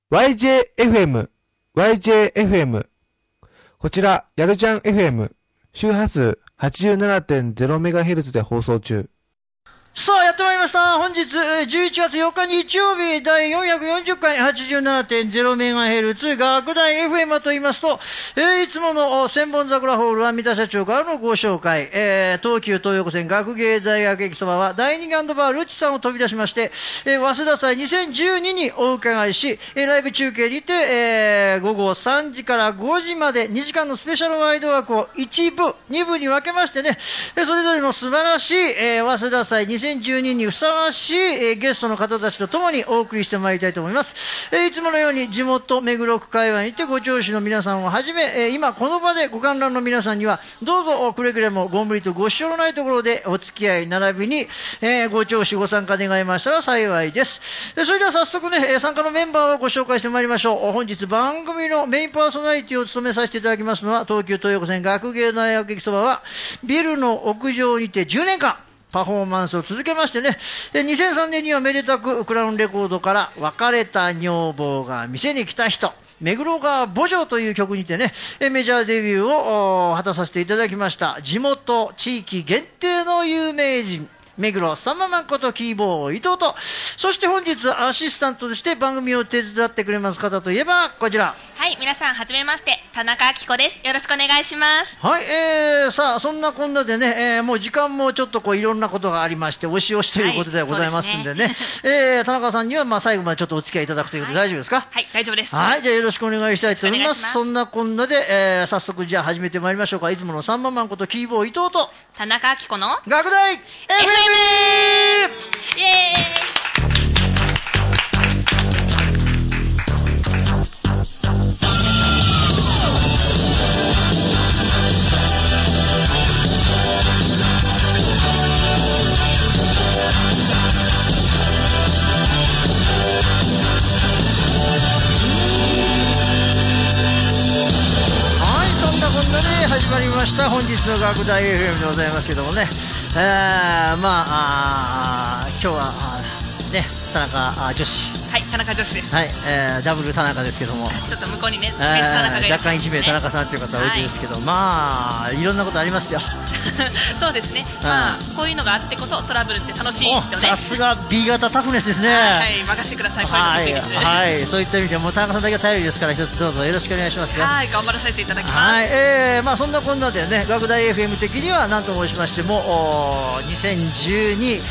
YJFM、YJFM。こちら、やるじゃん FM、周波数 87.0MHz で放送中。 さあ、やってまいりました。本日、11月4日日曜日、第440回 87.0MHz、学大 FM と言いますと、いつもの千本桜ホールは三田社長からのご紹介、東急東横線学芸大学駅そばは、第2ガンドバールチさんを飛び出しまして、早稲田祭2012にお伺いし、ライブ中継にて、午後3時から5時まで2時間のスペシャルワイド枠を1部、2部に分けましてね、それぞれの素晴らしい、早稲田祭2012にふさわしい、ゲストの方たちと共にお送りしてまいりたいと思います。いつものように地元目黒区界隈にてご聴取の皆さんをはじめ、今この場でご観覧の皆さんにはどうぞくれぐれもご無理とご支障のないところでお付き合い並びに、ご聴取ご参加願いましたら幸いです。それでは早速ね、参加のメンバーをご紹介してまいりましょう。本日番組のメインパーソナリティを務めさせていただきますのは、東急東横線学芸大学駅そばはビルの屋上にて10年間パフォーマンスを続けましてね、2003年にはめでたくクラウンレコードから別れた女房が店に来た人、目黒川墓場という曲にてね、メジャーデビューを果たさせていただきました。地元地域限定の有名人、目黒サンママンことキーボー伊藤と、そして本日アシスタントとして番組を手伝ってくれます方といえばこちら。 はい、皆さんはじめまして、田中明子です。よろしくお願いします。 はい、さあそんなこんなでね、もう時間もちょっといろんなことがありまして押し押しということでございますんでね、田中さんには最後までちょっとお付き合いいただくということで大丈夫ですか？ はい、大丈夫です。 はい、じゃあよろしくお願いしたいと思います。そんなこんなで、早速じゃあ始めてまいりましょうか。いつものサンママンことキーボー伊藤と田中明子の学大 FM。 イエーイ。 始まりました。本日の学大 FM でございますけどもね、今日はね、田中女子、 はい、田中女子です。 はい、ダブル田中ですけども、 ちょっと向こうにね、田中がいる、 若干1名田中さんという方は多いですけど、いろんなことありますよ。 そうですね、こういうのがあってこそトラブルって楽しいよね。 さすが B 型タフネスですね。 はい、任せてください。 はい、そういった意味でも田中さんだけは頼りですから、一つどうぞよろしくお願いしますよ。 はい、頑張らせていただきます。 はい、そんなこんなでね、学大 FM 的には何と申しましても2012、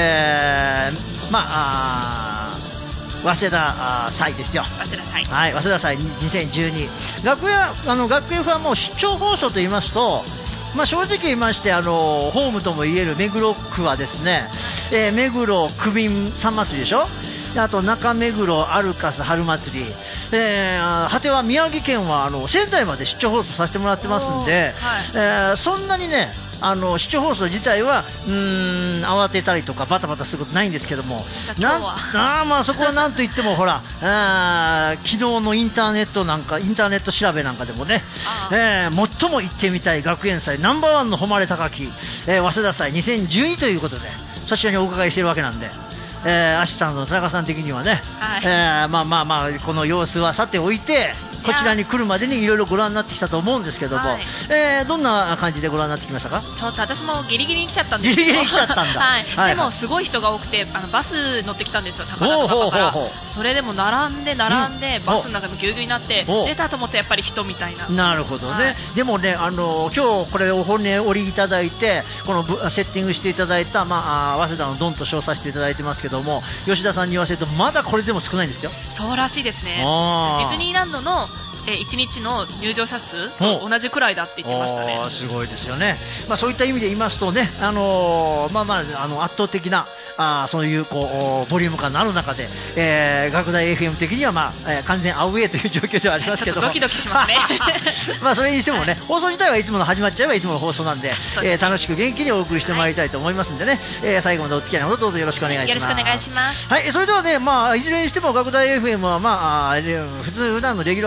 早稲田祭ですよ。 早稲田祭。 はい、早稲田祭2012。学園はもう出張放送と言いますと、正直言いまして、ホームともいえる目黒区はですね、目黒区民さん祭りでしょ。あと中目黒アルカス春祭り、果ては宮城県は仙台まで出張放送させてもらってますんで、そんなにね、視聴放送自体は慌てたりとかバタバタすることないんですけども、そこはなんといってもほら昨日のインターネット調べなんかでもね、最も行ってみたい学園祭ナンバーワンの誉れ高き、早稲田祭2012ということでそちらにお伺いしているわけなんで、アシスタントの田中さん的にはね、この様子はさておいてこちらに来るまでにいろいろご覧になってきたと思うんですけども、どんな感じでご覧になってきましたか？ ちょっと私もギリギリに来ちゃったんですよ。 ギリギリに来ちゃったんだ。 はい、でもすごい人が多くてバス乗ってきたんですよ、高田馬場から。それでも並んで、バスの中もぎゅうぎゅうになって出たと思ってやっぱり人みたいな。 なるほどね。でもね、今日これお骨折りいただいてこのセッティングしていただいた、早稲田のドンと称させていただいてますけども、吉田さんに言わせるとまだこれでも少ないんですよ。 そうらしいですね。ディズニーランドの1日の入場者数と同じくらいだって言ってましたね。 すごいですよね。そういった意味で言いますとね、圧倒的なそういうボリューム感のある中で、学大 FM 的には、完全アウェーという状況ではありますけども、 ちょっとドキドキしますね。 それにしてもね、放送自体はいつもの始まっちゃえばいつもの放送なんで、楽しく元気にお送りしてまいりたいと思いますんでね、最後までお付き合いのほどどうぞよろしくお願いします。 よろしくお願いします。 はい、それではね、いずれにしても学大 FM は普段のレギュラー放送と変わ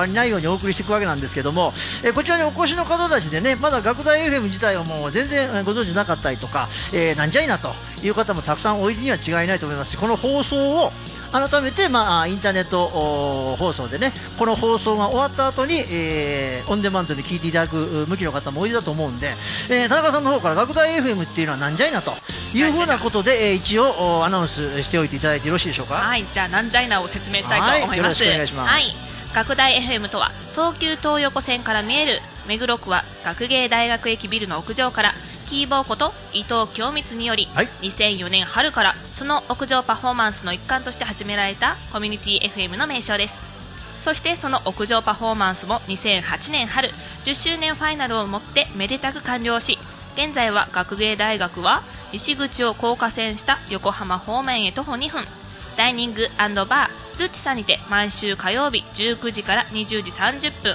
わりないようにお送りしていくわけなんですけども、こちらにお越しの方たちでね、まだ学大 FM 自体をもう全然ご存知なかったりとか、なんじゃいなという方もたくさんおいでには違いないと思いますし、この放送を改めて、インターネット放送でね、この放送が終わった後に、オンデマンドで聞いていただく向きの方もおいでだと思うんで、田中さんの方から学大 FM っていうのはなんじゃいなというふうなことで、一応アナウンスしておいていただいてよろしいでしょうか。 はい、じゃあなんじゃいなを説明したいと思います。 よろしくお願いします。 はい、学大 FM とは東急東横線から見える目黒区は学芸大学駅ビルの屋上からキーボーこと伊藤京光により、はい、2004年春からその屋上パフォーマンスの一環として始められたコミュニティ FM の名称です。そしてその屋上パフォーマンスも2008年春10周年ファイナルをもってめでたく完了し、現在は学芸大学は西口を高架線した横浜方面へ徒歩2分、ダイニング&バールッチさんにて毎週火曜日19時から20時30分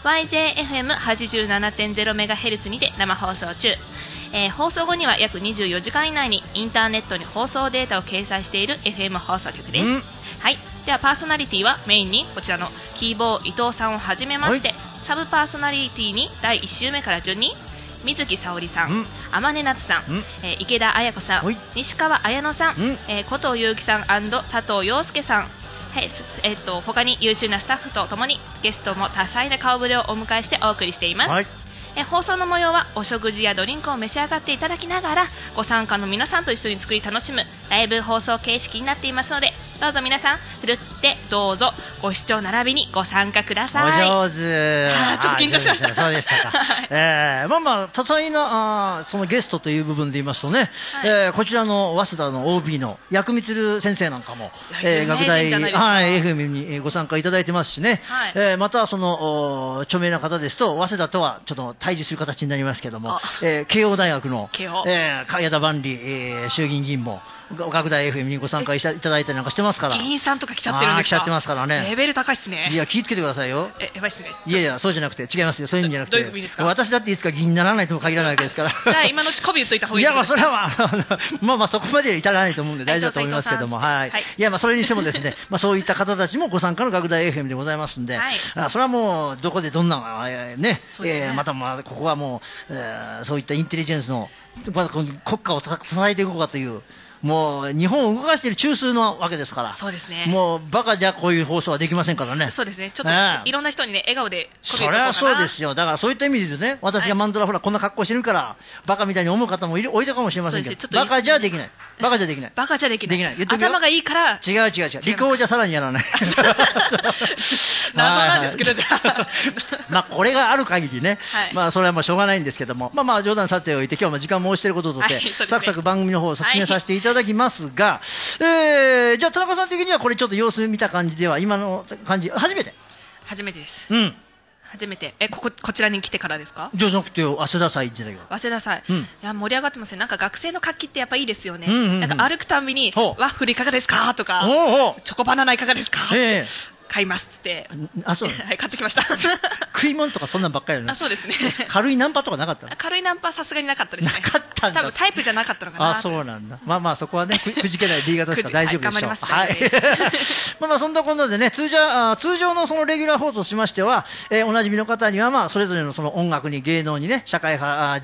YJFM87.0MHz にて生放送中。放送後には約24時間以内にインターネットに放送データを掲載している FM 放送局です。はい、ではパーソナリティはメインにこちらのキーボー伊藤さんをはじめまして、はい、サブパーソナリティに第1週目から順に水木沙織さん、天音夏さん、池田彩子さん、西川綾乃さん、古藤祐樹さん&佐藤陽介さん、他に優秀なスタッフとともにゲストも多彩な顔ぶれをお迎えしてお送りしています。はい、放送の模様はお食事やドリンクを召し上がっていただきながらご参加の皆さんと一緒に作り楽しむライブ放送形式になっていますので、どうぞ皆さんふるってどうぞご視聴並びにご参加ください。 お上手。 ちょっと緊張しました。 そうでしたか。多彩なそのゲストという部分で言いますとね、はい、こちらの早稲田の OB の薬光先生なんかも、学大、FM にご参加いただいてますしね、はい、またその著名な方ですと早稲田とはちょっと対峙する形になりますけども、慶応大学の矢田万里、衆議院議員も学大 FM にご参加いただいたりなんかしてますから。 議員さんとか来ちゃってるんですか。 来ちゃってますからね。 レベル高いっすね。 いや、気をつけてくださいよ。 やばいっすね。 いや、そうじゃなくて、違いますよ。そういうんじゃなくて。 どういう意味ですか。 私だっていつか議員にならないとも限らないわけですから。 じゃあ今のうち媚び言っといた方がいいですか。 いや、それはそこまで至らないと思うんで大丈夫だと思いますけども、はい。いや、それにしてもですね、そういった方たちもご参加の学大 FM でございますんで、それはもうどこでどんなね、またここはもうそういったインテリジェンスの国家を支えていこうかという。もう日本を動かしている中枢のわけですから。 そうですね。 もうバカじゃこういう放送はできませんからね。 そうですね。ちょっといろんな人にね笑顔でそれはそうですよ。だからそういった意味で言うとね、私がまんざらほらこんな格好してるからバカみたいに思う方もおいたかもしれませんけど、バカじゃできない。バカじゃできない。 バカじゃできない。頭がいいから。 違う。利口じゃさらにやらない。 謎なんですけど、じゃあこれがある限りね、それはもうしょうがないんですけども、冗談さておいて今日も時間も押していることとでサクサク番組の方を進めさせていただきますが。じゃあ田中さん的にはこれちょっと様子見た感じでは今の感じ初めてです。初めてこちらに来てからですか。 じゃなくて早稲田祭時代が早稲田祭、いや盛り上がってますね。なんか学生の活気ってやっぱいいですよね。なんか歩くたんびにワッフルいかがですかとかチョコバナナいかがですかって買いますって。 そうはい買ってきました。 食い物とかそんなんばっかりだね。 そうですね。 軽いナンパとかなかった。 軽いナンパさすがになかったですね。 なかったんだ。 多分タイプじゃなかったのかな。 そうなんだ。そこはねくじけない B 型ですから大丈夫でしょう。 頑張ります。 はい。そんなこんなでね通常のそのレギュラー放送としましては、おなじみの方にはそれぞれのその音楽に芸能にね社会派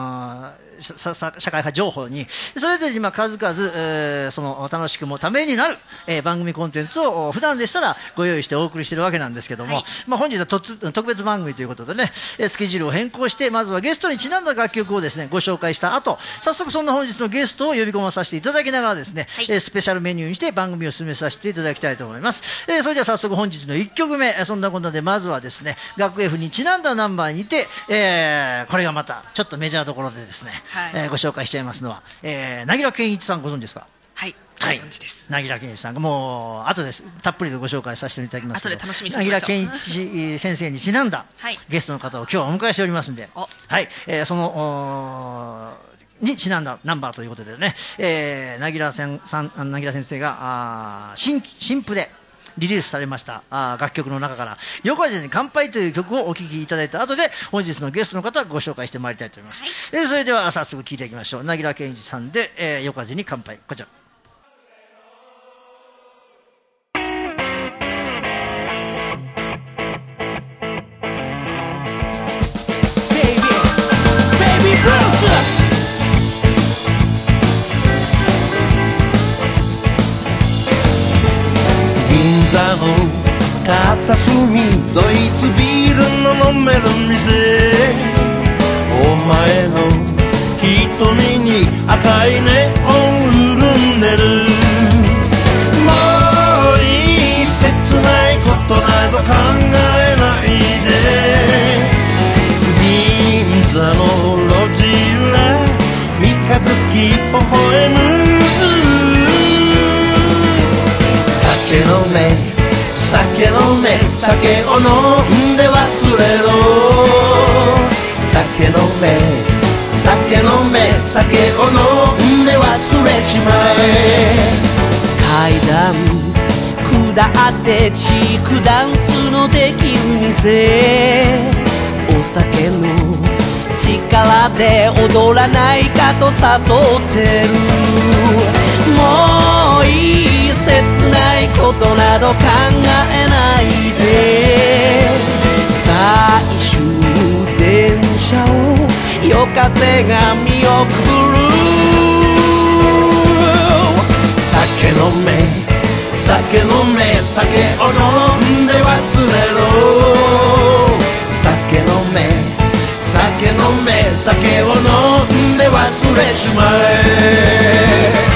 情報にそれぞれに数々、その楽しくもためになる、番組コンテンツを普段でしたらご用意してお送りしているわけなんですけども、本日は特別番組ということでねスケジュールを変更してまずはゲストにちなんだ楽曲をですねご紹介した後、早速そんな本日のゲストを呼び込まさせていただきながらですね、スペシャルメニューにして番組を進めさせていただきたいと思います。それでは早速本日の1曲目、そんなことでまずはですね学 F にちなんだナンバーにて、これがまたちょっとメジャーどころでですね、ご紹介しちゃいますのは、柳楽健一さんご存知ですか。 ご存知です。 柳楽健一さんがもう後ですたっぷりとご紹介させていただきます。 後で楽しみにしておきましょう。 柳楽健一先生にちなんだ、ゲストの方を今日はお迎えしておりますんで、そのにちなんだナンバーということでね、柳楽先生が新譜でリリースされました楽曲の中から夜風に乾杯という曲をお聴きいただいた後で本日のゲストの方をご紹介してまいりたいと思います。それでは早速聴いていきましょう。柳楽健一さんで、夜風に乾杯。こちら。 片隅ドイツビールの飲める店、お前の瞳に赤いネオン潤んでる。もういい切ないことなど考えないで、銀座の路地裏三日月微笑む。酒飲め酒飲め酒を飲んで忘れろ。酒飲め酒飲め酒を飲んで忘れちまえ。階段下ってチークダンスのできる店、お酒の力で踊らないかと誘ってる。もういい切ないことなど考えないで、最終電車を夜風が見送る。酒飲め酒飲め酒を飲んで忘れろ。酒飲め酒飲め酒を飲んで忘れちまえ。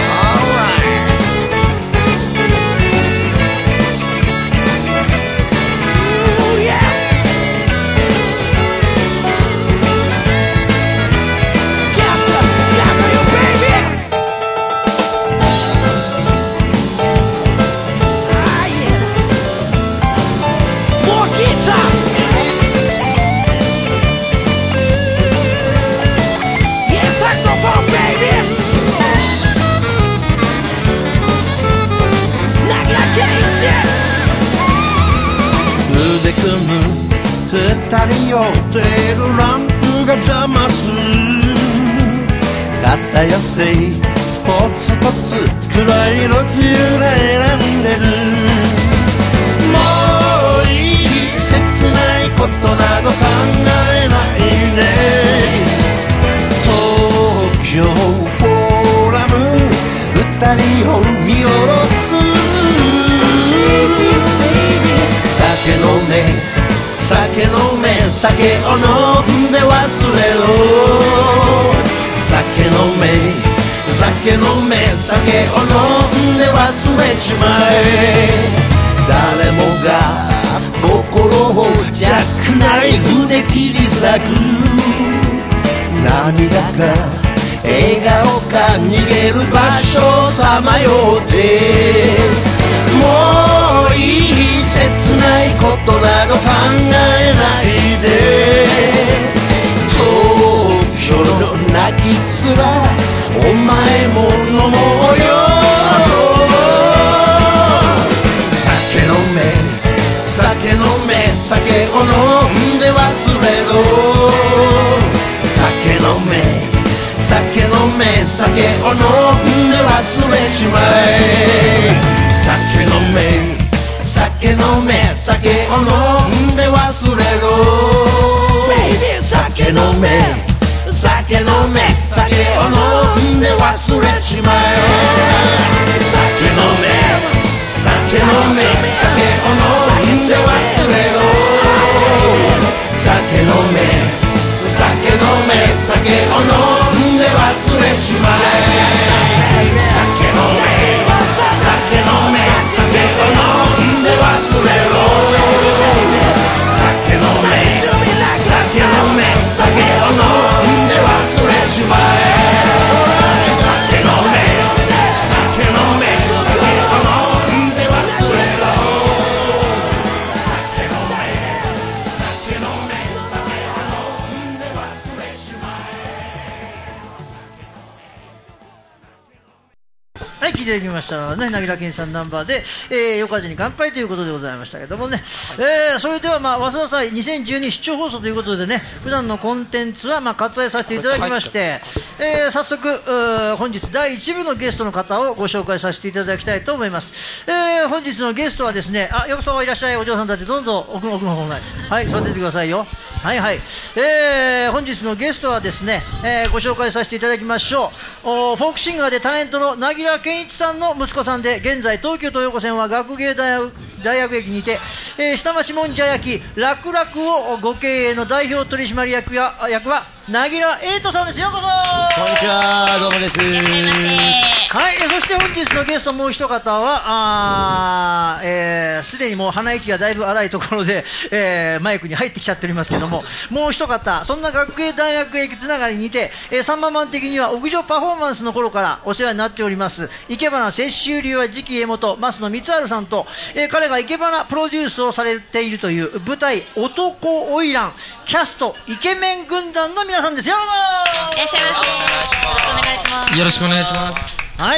二人をテールランプが邪魔する。片寄せポツポツ暗い路地裏選んでる。もういい切ないことなど考えないで、東京フォーラム二人を見下ろす。酒飲め酒飲め酒を飲んで忘れろ。酒飲め酒飲め酒を飲んで忘れちまえ。誰もが心をジャックナイフで切り裂く。涙か笑顔か逃げる場所をさまよって、もういい切ないことなど考えないで、東京の泣き面お前も飲もうよ。酒飲め酒飲め酒を飲んで忘れろ。酒飲め酒飲め酒を飲んで忘れちまえ。酒飲め酒飲め酒を飲んで忘れろ。酒飲め酒飲め酒を飲んで忘れちまえ。酒飲め酒飲め酒を飲んで忘れろ。酒飲め酒飲め酒を飲んで忘れちまえ。酒飲め酒飲め酒を飲んで忘れろ。酒飲め酒飲め酒を飲んで忘れちまえ。酒飲め酒飲め酒を飲んで忘れろ。酒飲め酒飲め酒を飲んで忘れちまえ。はい、聞いていただきましたね、なぎらけんさんナンバーで、夜風に乾杯ということでございましたけどもね、それでは、早稲田祭2012出張放送ということでね、普段のコンテンツは割愛させていただきまして、早速本日第1部のゲストの方をご紹介させていただきたいと思います。本日のゲストはですね、よそいらっしゃいお嬢さんたち、どうぞ奥の方まで、はい、座っててくださいよ。はいはい、本日のゲストはですね、ご紹介させていただきましょう。フォークシンガーでタレントのなぎら健一さんの息子さんで、現在東急東横線は学芸大大学駅にて、下町もんじゃ焼き楽々をご経営の代表取締役はなぎらえいとさんです。ようこそ。 こんにちは、どうもです。 はい、そして本日のゲストもう一方はすでにもう鼻息がだいぶ荒いところで、マイクに入ってきちゃっておりますけども、もう一方、そんな学芸大学駅つながりにて、サンママン的には屋上パフォーマンスの頃からお世話になっております生け花雪舟流は次期江本増野光晴さんと、彼が生け花プロデュースをされているという舞台男花魁キャストイケメン軍団の皆さんです。よろしくお願いします。 よろしくお願いします。 はい、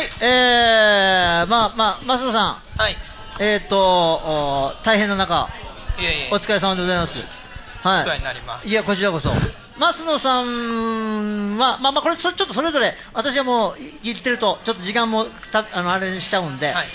増野さん、 はい、 大変な中、お疲れ様でございます。はい、 お世話になります。 いや、こちらこそ。増野さんは、これちょっとそれぞれ、私はもう言ってると、ちょっと時間もあれにしちゃうんで、はい、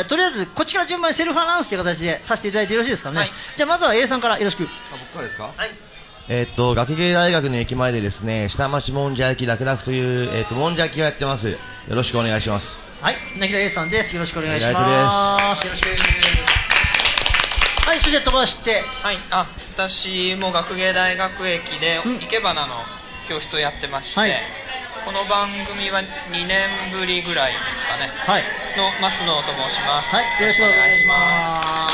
とりあえず、こっちから順番にセルフアナウンスという形でさせていただいてよろしいですかね。はい、じゃあ、まずは A さんからよろしく。 僕からですか。 はい。 学芸大学の駅前でですね、下町もんじゃ焼き楽々という、もんじゃ焼きをやってます。よろしくお願いします。 はい、なぎら A さんです。よろしくお願いします。よろしく。はい、そして飛ばして、 はい、私も学芸大学駅で生け花の教室をやってまして、はい、この番組は2年ぶりぐらいですかね、はい、の増野と申します。はい、よろしくお願いします。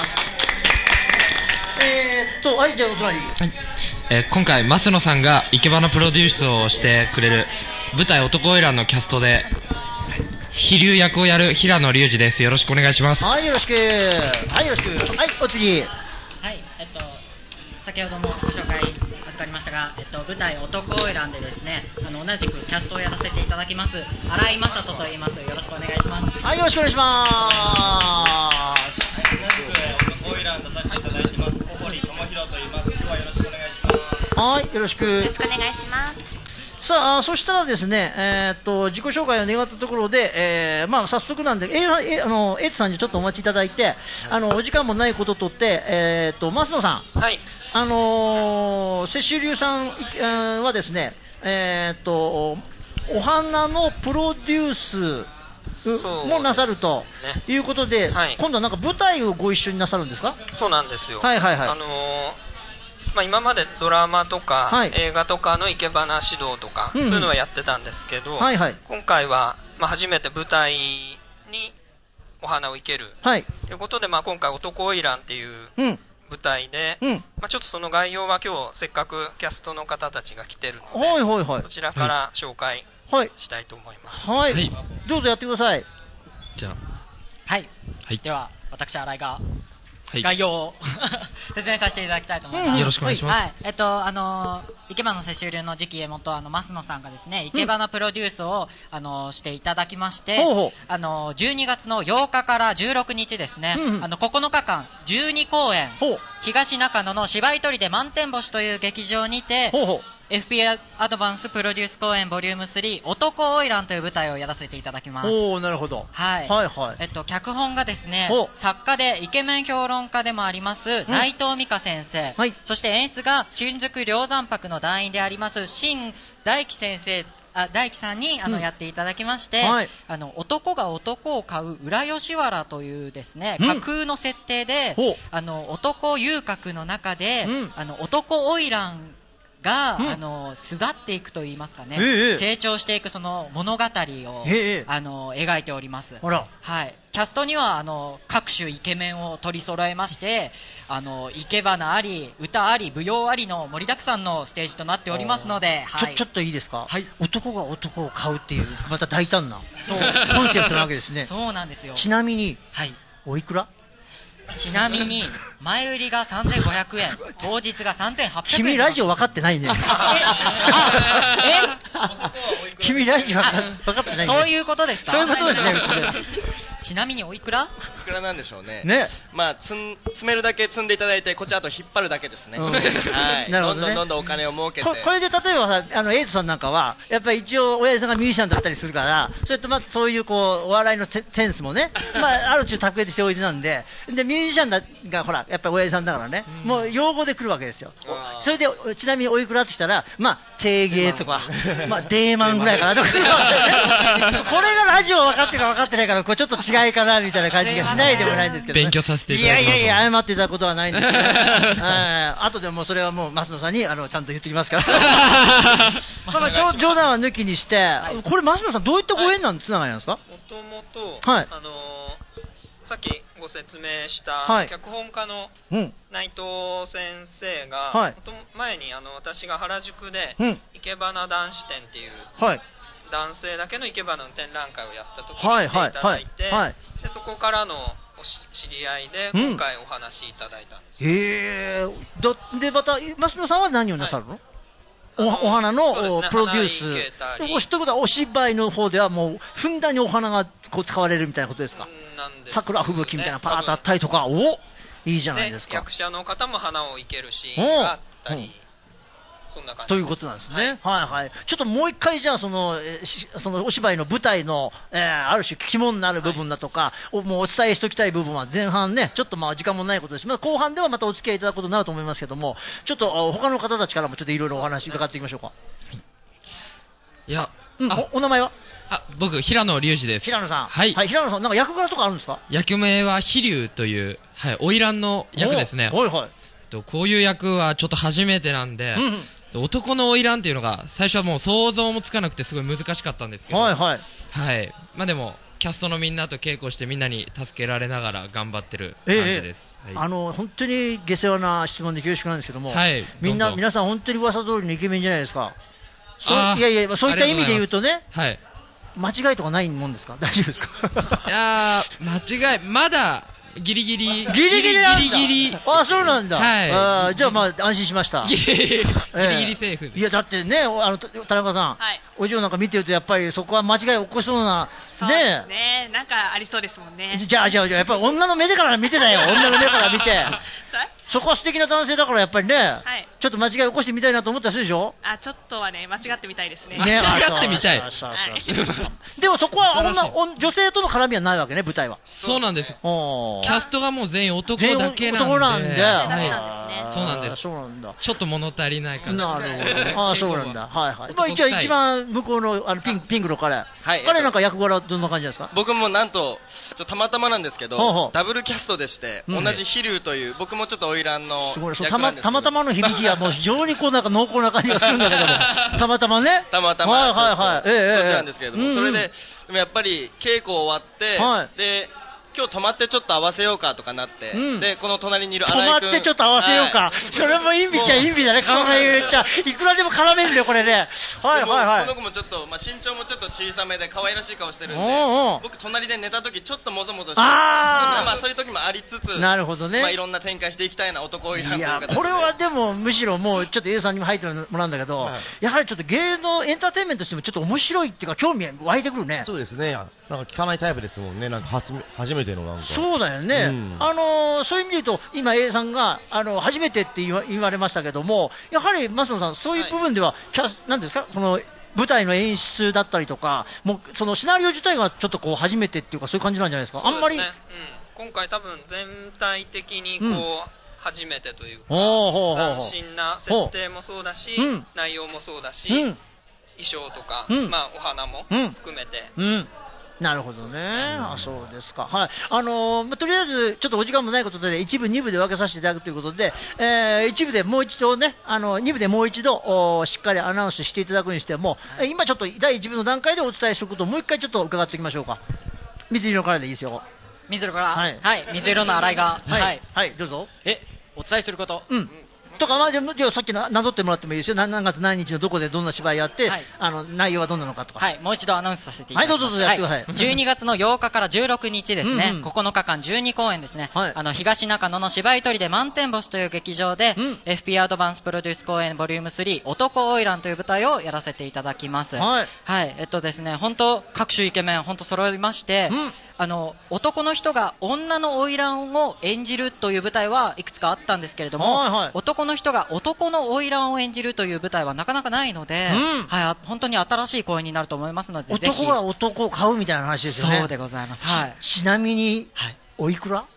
はい、じゃあお隣、はい、 今回増野さんが生け花プロデュースをしてくれる舞台男花魁のキャストで飛龍役をやる平野隆二です。よろしくお願いします。 はい、よろしく。はい、よろしく。はい、お次。 はい、先ほどもご紹介預かりましたが、舞台男花魁でですね、同じくキャストをやらせていただきます新井雅人と言います。よろしくお願いします。 はい、よろしくお願いします。 同じく男花魁とさせていただいてます小堀智弘と言います。今日はよろしくお願いします。 はい、よろしく。 よろしくお願いします。 さあ、そしたらですね、自己紹介を願ったところで、早速なんで、エイトさんにちょっとお待ちいただいて、お時間もないこととって、増野さん、はい、雪舟流さんはですね、お花のプロデュースもなさるということで、はい、今度はなんか舞台をご一緒になさるんですか？ そうなんですよ。 はいはいはい。 今までドラマとか、はい、映画とかの生け花指導とか、そういうのはやってたんですけど、はいはい、今回は、初めて舞台にお花を生ける、はい、ということで、今回男花魁っていう舞台で、ちょっとその概要は今日せっかくキャストの方たちが来てるので、はいはいはい、そちらから紹介したいと思います。 はい、はい、どうぞやってください。 じゃあ、 はい、はい、では私新井が概要を説明させていただきたいと思います。 よろしくお願いします。 はい、生け花雪舟流の次期江本増野さんがですね、生け花プロデュースをしていただきまして、12月の8日から16日ですね、9日間12公演、東中野の芝居砦満天星という劇場にて、FP アドバンスプロデュース公演ボリューム3男花魁という舞台をやらせていただきます。 おー、なるほど。 はい。はいはい。脚本がですね、作家でイケメン評論家でもあります、内藤美香先生。はい。そして演出が新宿梁山泊の団員であります、新大輝先生。大輝さんにやっていただきまして、はい、男が男を買う裏吉原というですね、架空の設定で、男遊郭の中で、男花魁が、巣立っていくといいますかね、成長していくその物語を、描いております。はい。キャストには各種イケメンを取り揃えまして、生け花あり歌あり舞踊ありの盛りだくさんのステージとなっておりますので、 はい、ちょっといいですか？はい。男が男を買うっていうまた大胆なコンセプトなわけですね。 そうなんですよ。 ちなみに、はい、おいくら？ ちなみに前売りが3500円、当日が3800円。 君ラジオ分かってないね。君ラジオ分かってないね。 そういうことですか？ そういうことですね。 ちなみにおいくら？ いくらなんでしょうね。ね。詰めるだけ積んでいただいて、こっちあと引っ張るだけですね。はい。なるほどね。どんどんお金を儲けて。 これで例えばさ、エイトさんなんかはやっぱり一応親父さんがミュージシャンだったりするから、それとそういうお笑いのセンスもね、ある種卓越しておいてなんで、ミュージシャンがほらやっぱり親父さんだからね、もう用語で来るわけですよ。それでちなみにおいくらってきたら、定芸とか、デーマンぐらいかなとか。これがラジオ分かってるか分かってないから、これちょっと違違いかなみたいな感じがしないでもないんですけど、ね、 勉強させていただきます。 いや謝っていただくことはないんですけど、あとでもそれはもう増野さんにちゃんと言ってきますから冗談は抜きにして、はい、これ増野さんどういったご縁なんつながりなんですか？ もともとさっきご説明した脚本家の内藤先生が、はい、前に私が原宿で生け花男子展っていう、はい、男性だけの生け花の展覧会をやった時に来ていただいて、でそこからの知り合いで今回お話いただいたんです。 でまた増野さんは何をなさるの？お花のプロデュース、ね、ということはお芝居の方ではもうふんだんにお花がこう使われるみたいなことですか？桜吹雪みたいなパーッとあったりとか、いいじゃないですか。 役者の方も花を生けるシーンがあったり、そんな感じということなんですね。はいはい。ちょっともう一回じゃあそのお芝居の舞台の、ある種肝になる部分だとか、もうお伝えしておきたい部分は前半ね、ちょっと時間もないことですし、後半ではまたお付き合いいただくことになると思いますけども、ちょっと他の方たちからもちょっといろいろお話伺っていきましょうか。 いや、 お名前は？ 僕、平野隆二です。 平野さん。 はい。 平野さん、なんか役柄とかあるんですか？ 役名は飛龍という、花魁の役ですね。はいはい。こういう役はちょっと初めてなんで、男の花魁っていうのが最初はもう想像もつかなくてすごい難しかったんですけど、はいはい。でもキャストのみんなと稽古してみんなに助けられながら頑張ってる感じです。 本当に下世話な質問で恐縮なんですけども、皆さん本当に噂通りのイケメンじゃないですか。いやそういった意味で言うとね。はい。間違いとかないもんですか？大丈夫ですか？ いや間違いまだギリギリあ、そうなんだ。 はい。 じゃあ安心しました。 ギリギリセーフ。 いやだってね、田中さん、お嬢なんか見てるとやっぱりそこは間違い起こしそうなそうですね。なんかありそうですもんね。 じゃあやっぱり女の目から見てだよ。女の目から見て。そこは素敵な男性だからやっぱりね、ちょっと間違い起こしてみたいなと思ったりするでしょ？ ちょっとはね、間違ってみたいですね。 間違ってみたい。 でもそこは女性との絡みはないわけね、舞台は。 そうなんです。キャストがもう全員男だけなんで。 男なんで。 そうなんです。 そうなんだ。 ちょっと物足りない感じ。 なるほど。そうなんだ。はいはい。一番向こうのピンクの彼。彼なんか役柄どんな感じですか？ 僕もなんとたまたまなんですけど、ダブルキャストでして同じ飛龍という僕もちょっと花魁の役なんですけど、 たまたまの響きはもう非常になんか濃厚な感じがするんだけども、たまたまね。 たまたまそっちなんですけれども、それでやっぱり稽古終わってで。今日泊まってちょっと合わせようかとかなって、でこの隣にいる新井君泊まってちょっと合わせようか、それも意味ちゃ意味だね、考えちゃいくらでも絡めるんだよこれね。はいはいはい。 この子もちょっと身長もちょっと小さめで可愛らしい顔してるんで、僕隣で寝た時ちょっともぞもぞして、そういう時もありつつ、 なるほどね。 いろんな展開していきたいな男花魁という形で。 これはでもむしろもうちょっと A さんにも入ってもらうんだけど、やはりちょっと芸能エンターテインメントとしてもちょっと面白いっていうか興味湧いてくるね。 そうですね。なんか聞かないタイプですもんね。なんか初めてのなんか。 そうだよね。そういう意味で言うと今 A さんが初めてって言われましたけども、やはり増野さんそういう部分ではなんですか、その舞台の演出だったりとか、もうそのシナリオ自体がちょっとこう初めてっていうかそういう感じなんじゃないですか。あんまり。 今回多分全体的にこう初めてというか、斬新な設定もそうだし、内容もそうだし、衣装とかお花も含めて。 なるほどね。そうですか。はい。とりあえずちょっとお時間もないことで1部2部で分けさせていただくということで、1部でもう一度ね、2部でもう一度しっかりアナウンスしていただくにしても、今ちょっと第1部の段階でお伝えしておくことをもう一回ちょっと伺っておきましょうか。水色からでいいですよ。 水色から。はい。水色の新井が。 はい。どうぞ。 お伝えすること。 とか、じゃあさっきなぞってもらってもいいですよ。何月何日のどこでどんな芝居やって、内容はどんなのかとか。 もう一度アナウンスさせていただきます。 どうぞやってください。 12月の8日から16日ですね、9日間12公演ですね、東中野の芝居取りで満天星という劇場で、FP アドバンスプロデュース公演ボリューム3男花魁という舞台をやらせていただきます。ですね、本当各種イケメン本当揃いまして、男の人が女の花魁を演じるという舞台はいくつかあったんですけれども、男の人が男の花魁を演じるという舞台はなかなかないので、本当に新しい公演になると思いますので、ぜひ。 男が男を買うみたいな話ですよね。 そうでございます。 ちなみに、おいくら？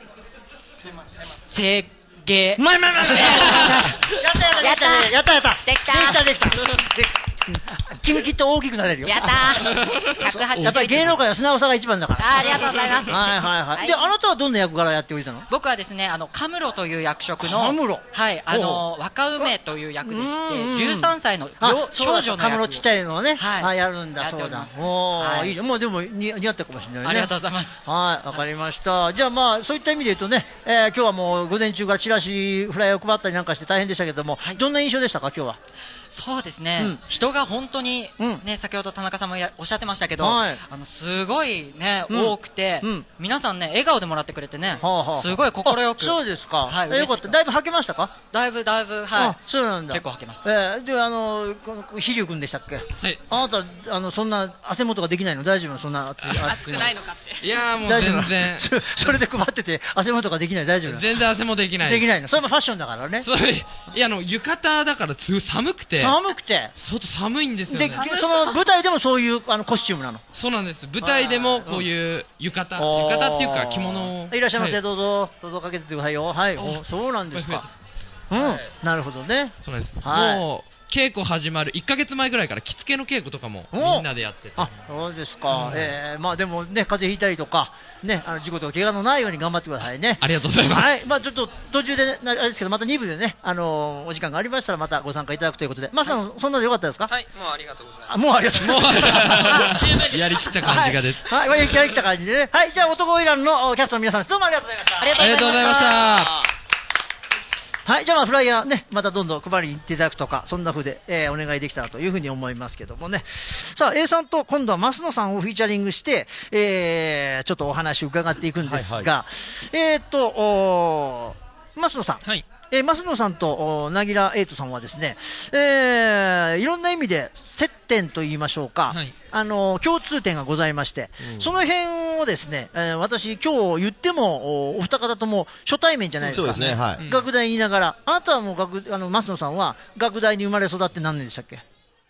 制限。 やった。 できた。 君きっと大きくなれるよ。 やったー。180。 やっぱり芸能界は素直さが一番だから。 ありがとうございます。 はいはいはい。で、あなたはどんな役柄やっておいたの？ 僕はですね、カムロという役職の、 カムロ。 はい、若梅という役でして、13歳の少女の役。 カムロちっちゃいのをね、 はい、 やるんだ、そうだ。いいじゃん。もうでも似合ってるかもしれないね。 ありがとうございます。 はい、わかりました。じゃあまあ、そういった意味で言うとね、今日はもう午前中からチラシ、フライを配ったりなんかして大変でしたけども、どんな印象でしたか、今日は。 そうですね、人が本当に、ね、先ほど田中さんもおっしゃってましたけど、すごいね、多くて、皆さんね、笑顔でもらってくれてね、すごい快く。 そうですか。はい、よかった。だいぶ吐けましたか？ だいぶ、はい。 そうなんだ。 結構吐けました。 で、飛龍君でしたっけ？ はい。 あなた、そんな汗元ができないの？大丈夫？そんな熱くないのかって。 いやもう全然。 それで配ってて、汗元ができない？大丈夫？ 全然汗もできない。 できないの。それもファッションだからね。 いや、浴衣だから寒くて。外寒いんですよね。 で、その舞台でもそういうコスチュームなの？ そうなんです。舞台でもこういう浴衣っていうか着物を。 いらっしゃいませ、どうぞかけてくださいよ。はい。そうなんですか。なるほどね。 そうです。もう稽古始まる1ヶ月前ぐらいから着付けの稽古とかもみんなでやってて。 そうですか。まあでもね、風邪ひいたりとかね、事故とか怪我のないように頑張ってくださいね。 ありがとうございます。 はい。まあちょっと途中であれですけど、また2部でね、お時間がありましたらまたご参加いただくということで、まさんそんなでよかったですか？ はい、もうありがとうございます。 もうありがとうございます。やりきった感じがです。 はい、やりきった感じでね。はい、じゃあ男いらんのキャストの皆さん、どうもありがとうございました。 ありがとうございました。 はい、じゃあまあフライヤーね、またどんどん配りに行っていただくとか、そんな風で、お願いできたらというふうに思いますけどもね。さあ、A さんと今度は増野さんをフィーチャリングして、ちょっとお話を伺っていくんですが、増野さん。 はい。 増野さんとなぎらエイトさんはですね、いろんな意味で接点といいましょうか、共通点がございまして、その辺をですね、私、今日言ってもお二方とも初対面じゃないですか、 そうですね、はい、 学大にいながら、あなたはもう増野さんは学大に生まれ育って何年でしたっけ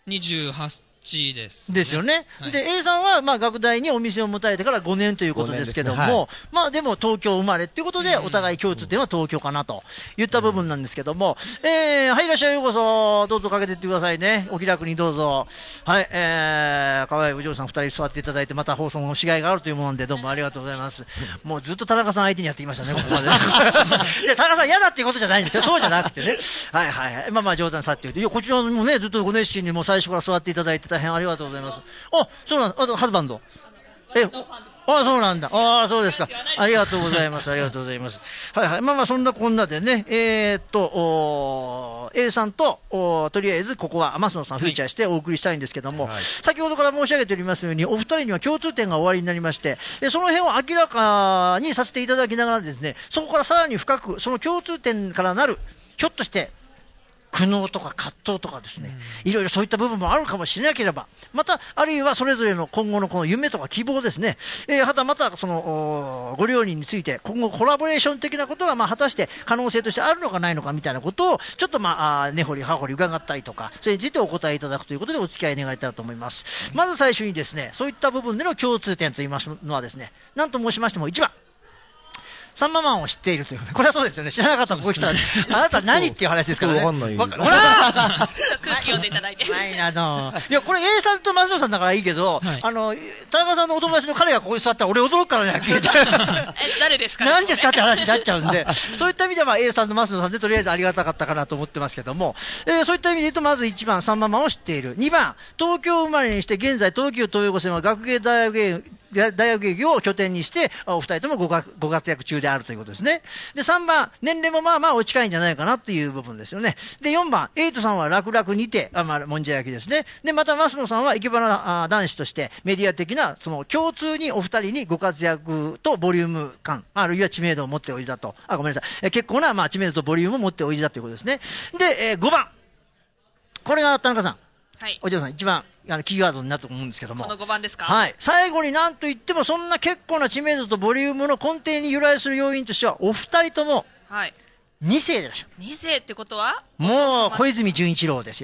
？28です、 ね。ですよね。はい、で、A さんは、まあ、学大にお店を持たれてから5年ということですけども、ねはい、まあ、でも東京生まれということで、お互い共通点は東京かなといった部分なんですけども、はい、いらっしゃい、ようこそ、どうぞかけてってくださいね。お気楽にどうぞ。はい、河合お嬢さん2人座っていただいて、また放送のしがいがあるというもので、どうもありがとうございます。もうずっと田中さん相手にやってきましたね、ここまで。で、田中さん嫌だっていうことじゃないんですよ。そうじゃなくてね。はいはいはい。まあ冗談さって言うと、いや、こちらもね、ずっとご熱心にもう最初から座っていただいて大変ありがとうございます。そうなんだ。ハズバンド。そうなんだ。そうですか。ありがとうございます。ありがとうございます。はいはい。まあそんなこんなでね、A さんと、とりあえずここは増野さんフィーチャーしてお送りしたいんですけども、先ほどから申し上げておりますように、お二人には共通点がおありになりまして、その辺を明らかにさせていただきながらですね、そこからさらに深く、その共通点からなる、ひょっとして、苦悩とか葛藤とかですね、いろいろそういった部分もあるかもしれなければ、また、あるいはそれぞれの今後のこの夢とか希望ですね、はたまたそのご両人について、今後コラボレーション的なことが果たして可能性としてあるのかないのかみたいなことを、ちょっと根掘り葉掘り伺ったりとか、それについてお答えいただくということでお付き合い願いたいと思います。まず最初にですね、そういった部分での共通点といいますのはですね、何と申しましても1番。サンママンを知っているという。これはそうですよね。知らなかったらここ来たら、あなた何っていう話ですからね。 わかんない。 ほら空気読んでいただいて。 ないなの。いや、これ A さんと松野さんだからいいけど、田中さんのお友達の彼がここに座ったら俺驚くからね、聞いて。 誰ですか？ 何ですかって話になっちゃうんで、そういった意味では A さんと松野さんでとりあえずありがたかったかなと思ってますけども、そういった意味で言うとまず1番、サンママンを知っている。2番、東京生まれにして現在東急東横線は学芸大学営業を拠点にして、お二人ともご活躍中であるということですね。で、3番、年齢もまあまあお近いんじゃないかなっていう部分ですよね。で、4番、エイトさんは楽々にて、もんじゃ焼きですね。で、また、増野さんは生け花男子として、メディア的な、その共通にお二人にご活躍とボリューム感、あるいは知名度を持っておいでだと。ごめんなさい。結構な、知名度とボリュームを持っておいでだということですね。で、5番。これが田中さん。 はい、 お嬢さん、一番キーワードになると思うんですけども、 この5番ですか？ はい、最後に何と言っても、そんな結構な知名度とボリュームの根底に由来する要因としては、お二人とも2世でいらっしゃる。 2世ってことは？ もう小泉純一郎ですよ。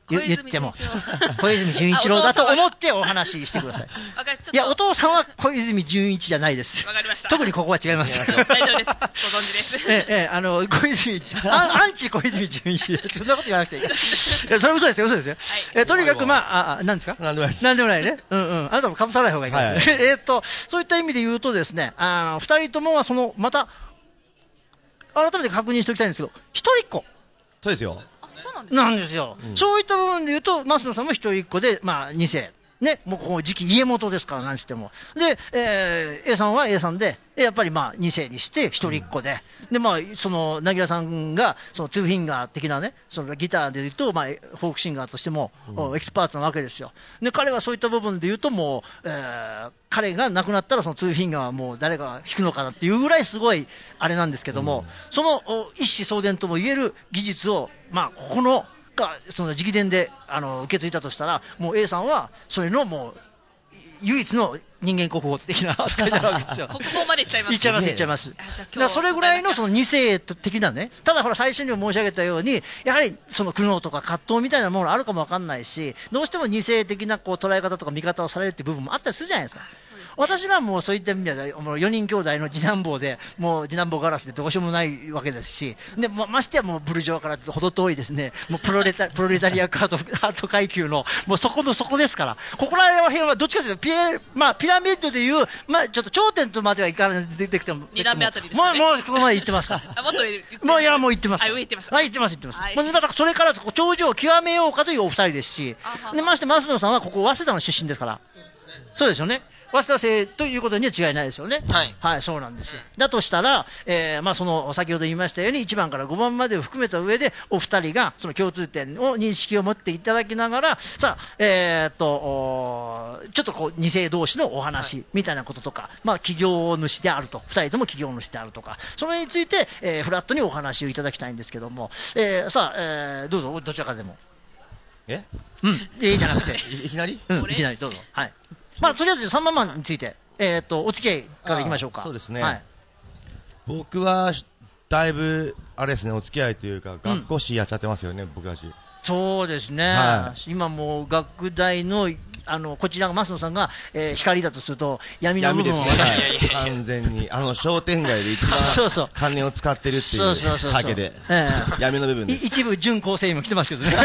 言っても小泉純一郎だと思ってお話ししてください。いや、お父さんは小泉純一じゃないです。 わかりました。 特にここは違います。 大丈夫です。ご存知です。 小泉アンチ小泉純一、そんなこと言わなくていい。それ嘘ですよ、嘘ですよ。とにかく何ですか？ なんでもないです。 なんでもないね。あなたもかぶさない方がいいかもしれない。そういった意味で言うとですね、2人ともはまた改めて確認しておきたいんですけど、一人っ子。 そうですよ。 なんですよ。そういった部分で言うと、増野さんも一人っ子で、2世。ね、もうここ時期家元ですから、何しても。で、A さんは A さんで、やっぱり2世にして一人っ子で、で、なぎらさんが、トゥーフィンガー的なね、ギターで言うと、フォークシンガーとしても、エキスパートなわけですよ。で、彼はそういった部分で言うと、もう、彼が亡くなったら、トゥーフィンガーはもう誰が弾くのかなっていうぐらいすごい、あれなんですけども、その一子相伝とも言える技術を、ここの、直伝で受け継いだとしたら、もう A さんはそれのもう唯一の人間国宝的な扱いなわけですよ。 国宝までいっちゃいます。 いっちゃいます、いっちゃいます。だからそれぐらいの二世的なね、ただ最初にも申し上げたように、やはり苦悩とか葛藤みたいなものあるかもわかんないし、どうしても二世的な捉え方とか見方をされるっていう部分もあったりするじゃないですか。私らはもうそういった意味では4人兄弟の次男坊で、もう次男坊ガラスでどうしようもないわけですし、でましてやもうブルジョワから程遠いですね、もうプロレタリアハート階級のもうそこの底ですから、ここら辺はどっちかというとピラミッドでいう、ちょっと頂点とまではいかないできても、 2段目あたりですね。 もうここまで行ってますから。 もっと上もういやもう行ってます。 上行ってます。 はい、行ってます。だからそれから頂上を極めようかというお二人ですし、でまして増野さんはここ早稲田の出身ですから。そうですよね。早稲田生ということには違いないですよね。はい、そうなんですよ。だとしたら、先ほど言いましたように1番から5番までを含めた上でお二人がその共通点を認識を持っていただきながら、さあ、ちょっと二世同士のお話みたいなこととか、企業主であると、二人とも企業主であるとか、それについて、フラットにお話をいただきたいんですけども、どうぞどちらかでも。いいじゃなくて。 いきなり？ いきなりどうぞ。はい。とりあえず3万万について、お付き合いからいきましょうか。 そうですね。はい、僕は、だいぶ、あれですね、お付き合いというか、学校誌やっちゃってますよね、僕たち。 そうですね。今もう、学大の、こちらが、増野さんが、光だとすると、闇の部分を。 闇ですね。完全に。商店街で一番、金を使ってるっていう、酒で。闇の部分です。 一部、準構成員も来てますけどね。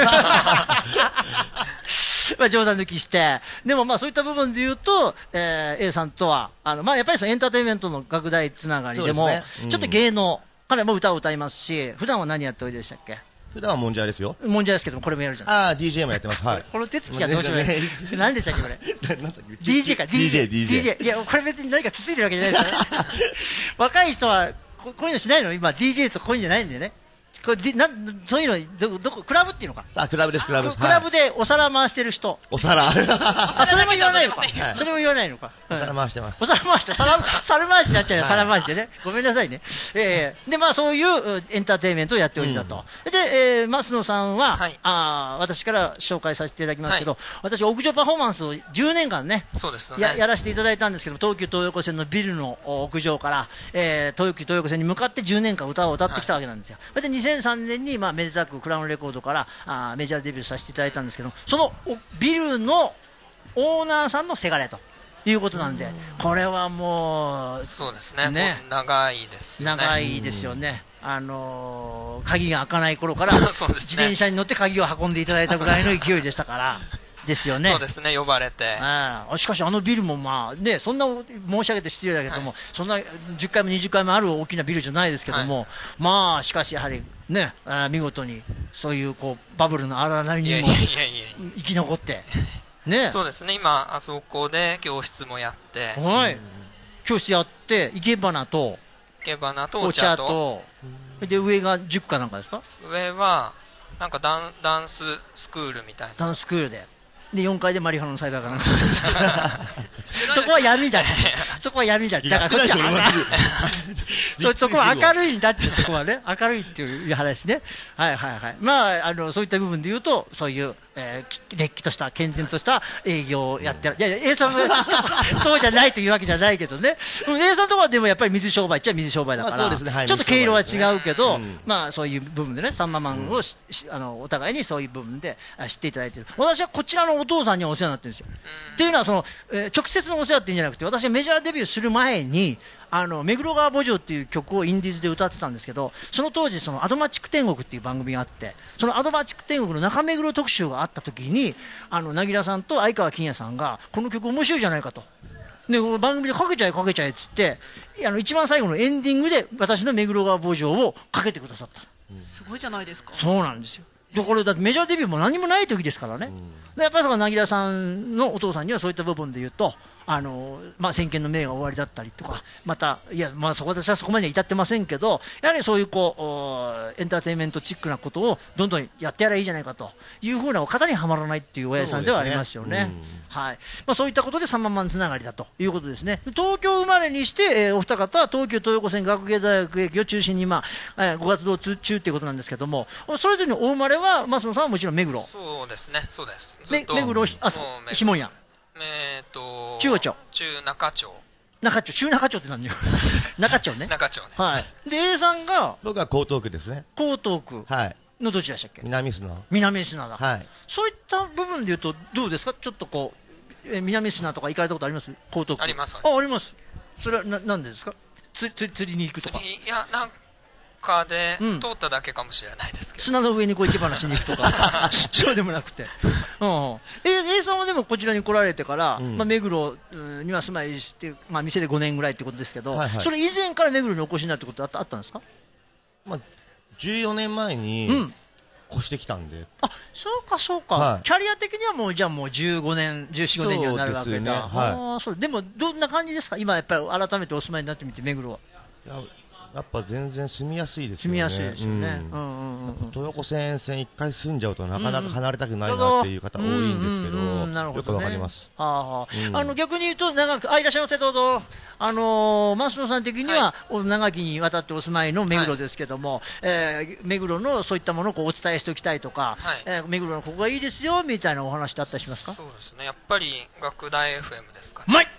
冗談抜きして、でもそういった部分で言うと、A さんとは、やっぱりエンターテインメントの学大つながりでも、ちょっと芸能、彼も歌を歌いますし、普段は何やっておいででしたっけ？ 普段はもんじゃですよ。 もんじゃですけども、これもやるじゃん。 DJ もやってます。はい。 この手つきはどうしようもない。何でしたっけ、これ。DJ か、DJ。いや、これ別に何かつついてるわけじゃないですよね。若い人は、こういうのしないの？今、DJ とこういうんじゃないんだよね。そういうの、どこ、クラブっていうのか。 クラブです、クラブです。 クラブでお皿回してる人。 お皿。 それも言わないのか。それも言わないのか。 お皿回してます。 お皿回して、皿回しになっちゃうよ、皿回してね。ごめんなさいね。で、そういうエンターテインメントをやっておりだと。で、増野さんは、私から紹介させていただきますけど、私、屋上パフォーマンスを10年間ね、やらせていただいたんですけど、東急東横線のビルの屋上から、東急東横線に向かって10年間歌を歌ってきたわけなんですよ。で、2003年にめでたくクラウンレコードからメジャーデビューさせていただいたんですけど、そのビルのオーナーさんのせがれということなんで、これはもうそうですね、長いですよね。 長いですよね。鍵が開かない頃から自転車に乗って鍵を運んでいただいたぐらいの勢いでしたからですよね。 そうですね、呼ばれて。 しかしビルもそんな申し上げて失礼だけども、そんな10回も20回もある大きなビルじゃないですけども、しかしやはりね、見事にそういうバブルの荒波にも生き残って。ね、 そうですね、今、あそこで教室もやって、 教室やって、生け花とお茶と、で上が塾かなんかですか？ 上はなんかダンススクールみたいな。 ダンススクールで。 で4階でマリファナの栽培かなそこは闇だそこは闇だだからこっちはそこは明るいんだっていうとこはね明るいっていう話ねはいはいはいまあそういった部分で言うとそういうれっきとした健全とした営業をやってる、いや A さんがそうじゃないというわけじゃないけどね A さんとかはでもやっぱり水商売っちゃ水商売だから、ちょっと毛色は違うけど、まあそういう部分でねサンママンをお互いにそういう部分で知っていただいている。私はこちらのお父さんにはお世話になってるんですよ。っていうのは直接のお世話っていうんじゃなくて、私がメジャーデビューする前に目黒川墓場っていう曲をインディーズで歌ってたんですけど、その当時アドマチック天国っていう番組があって、そのアドマチック天国の中目黒特集があった時になぎらさんと相川金也さんがこの曲面白いじゃないかと、で番組でかけちゃえかけちゃえっつって一番最後のエンディングで私の目黒川墓場をかけてくださった。 すごいじゃないですか。 そうなんですよ。でこれだってメジャーデビューも何もない時ですからね、でやっぱりなぎらさんのお父さんにはそういった部分で言うと先見の明が終わりだったりとか、またいや、まあ、私はそこまで至ってませんけど、やはりそういうエンターテインメントチックなことをどんどんやってやればいいじゃないかというふうな型にはまらないっていう親父さんではありますよね。はいまあ、そういったことで3万万つながりだということですね。東京生まれにして、お二方は東京東横線学芸大学駅を中心に、ご活動中ということなんですけども、それぞれのお生まれは増野さんはもちろん目黒。 そうですね、そうです。 目黒ひもんや中央町、 中中町って何よ中町ね。 中町ね。 はい。で A さんが僕は江東区ですね。 江東区のどちらでしたっけ？ 南砂だ。 はい。 そういった部分で言うとどうですか？ちょっと南砂とか行かれたことあります？江東区。 あります。 あります。それはなんでですか？釣りに行くとか。 いやなんかで通っただけかもしれないですけど、 砂の上に生け花しに行くとかそうでもなくて、A さんはでもこちらに来られてから、目黒には住まいして、店で5年ぐらいってことですけど、それ以前から目黒にお越しになるってことあったんですか ？14年前に越してきたんで。 そうか、キャリア的にはもう15年14、15年にはなるわけだ。でもどんな感じですか今やっぱり改めてお住まいになってみて目黒は。 やっぱ全然住みやすいですよね。 住みやすいですよね。 東横線一回住んじゃうとなかなか離れたくないなっていう方多いんですけど、よくわかります。 逆に言うと長くいらっしゃいませどうぞ。増野さん的には長きにわたってお住まいの目黒ですけども、目黒のそういったものをお伝えしておきたいとか、目黒のここがいいですよみたいなお話ってあったりしますか？ そうですね。やっぱり学大 FM ですかね。 うまい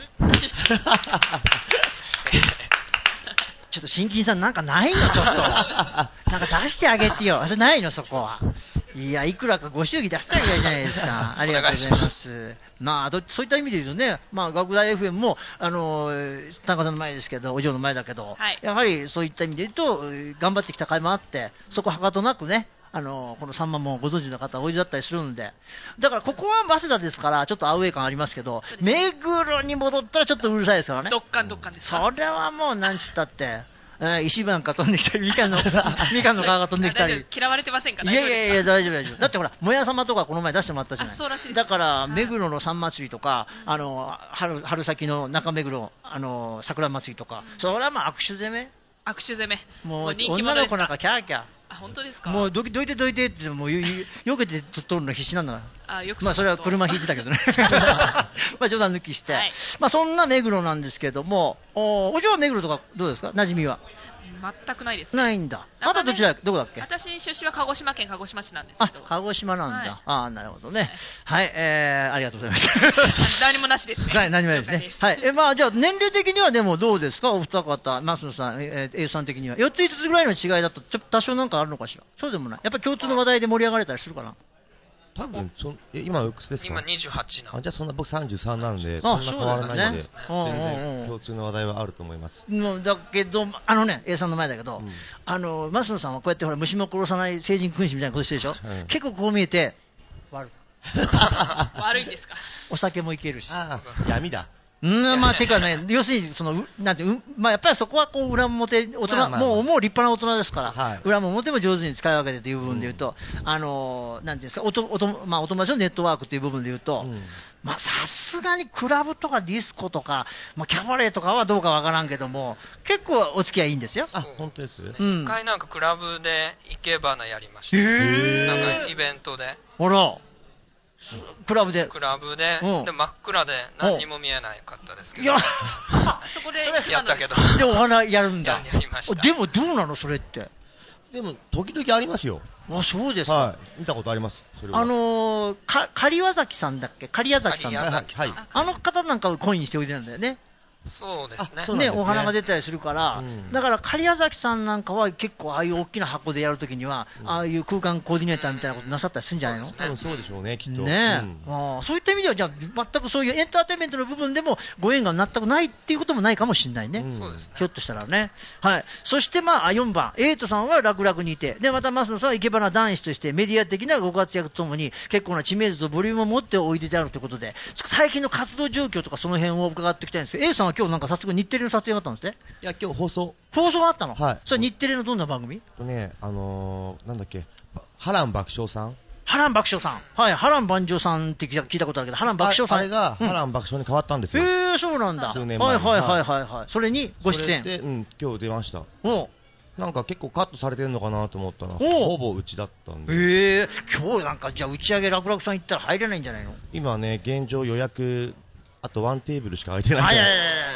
ちょっと新金さんなんかないのちょっとなんか出してあげてよ。それないのそこは。いやいくらかご祝儀出したらいいじゃないですか。ありがとうございます。そういった意味で言うとね、学大 FM も田中さんの前ですけど、お嬢の前だけど、やはりそういった意味で言うと頑張ってきた甲斐もあって、そこはかとなくね。この3万もご存知の方おいでだったりするんで、だからここは早稲田ですからちょっとアウェー感ありますけど、目黒に戻ったらちょっとうるさいですからね。 どっかんですか。 それはもうなんちったって石番が飛んできたりみかんの皮が飛んできたり嫌われてませんか？ いや大丈夫だってほらもや様とかこの前出してもらったじゃない。 そうらしいです。 だから目黒の三祭りとか、春先の中目黒桜祭りとか、それは握手攻めもう女の子なんかキャーキャー。 本当ですか？ もうどいてってもう避けて取るの必死なんだから。それは車引いてたけどね冗談抜きして、そんな目黒なんですけども、お嬢は目黒とかどうですか？馴染みは全くないです。 ないんだ。あとどちらどこだっけ？ 私出身は鹿児島県鹿児島市なんですけど。 鹿児島なんだ。なるほどね。はい、ありがとうございました何もなしですね。 はい、何もないですね。はい、じゃあ年齢的にはでもどうですか？お二方、増野さん、A さん的には4つ5つぐらいの違いだとちょっと多少なんかあるのかしら？そうでもない。やっぱり共通の話題で盛り上がれたりするかな？ 多分今おいくつですか？ 今28なの。 じゃあそんな僕33なんでそんな変わらないので、全然共通の話題はあると思います。 だけどA さんの前だけど、増野さんはこうやってほら虫も殺さない聖人君子みたいなことしてるでしょ。結構こう見えて悪いんですか？ お酒もいけるし。 闇だ。 てかね、要するになんてやっぱりそこはこう裏表大人、もう立派な大人ですから、裏も表も上手に使い分けてという部分で言うと、なんていうんですか、お友達のネットワークという部分で言うと、さすがにクラブとかディスコとか、キャバレーとかはどうかわからんけども、結構お付き合いいいんですよ。 本当です。 一回なんかクラブで生け花やりました。なんかイベントで。 ほら。 クラブで、 で真っ暗で何にも見えなかったですけど、いやそこでやったけど、 でお花やるんだ。 やりました。 でもどうなのそれって。 でも時々ありますよ。 あ、そうですか。 はい、見たことあります。それは狩岩崎さんだっけ、狩矢崎さんだっけ、 はい、 あの方なんかをコインにしておいてるんだよね。 そうですね。 ね、お花が出たりするから、だから狩矢崎さんなんかは結構ああいう大きな箱でやるときには、ああいう空間コーディネーターみたいなことなさったりするんじゃないの？ 多分そうでしょうね、きっと。 ね、そういった意味では、じゃあ全くそういうエンターテインメントの部分でもご縁が全くないっていうこともないかもしれないね。 そうですね。 ひょっとしたらね。はい。そして4番、エイトさんは楽々にいて、でまた増野さんは生け花男子としてメディア的なご活躍とともに結構な知名度とボリュームを持っておいでであるということで、最近の活動状況とかその辺を伺っていきたいんですけど、エイトさんは今日なんか早速日テレの撮影があったんですね。 いや、今日放送があったの。 はい。 それ日テレのどんな番組？ なんだっけ、波乱爆笑さん。 波乱爆笑さん。はい、波乱万丈さんって聞いたことあるけど、波乱爆笑さん。 あれが波乱爆笑に変わったんですよ。 そうなんだ。 数年前に。 はい。それにご出演。 で、今日出ました。なんか結構カットされてるのかなと思ったら、ほぼうちだったんで。 今日なんかじゃあ打ち上げ楽々さん行ったら入れないんじゃないの？ 今ね、現状予約、あとワンテーブルしか空いてないから。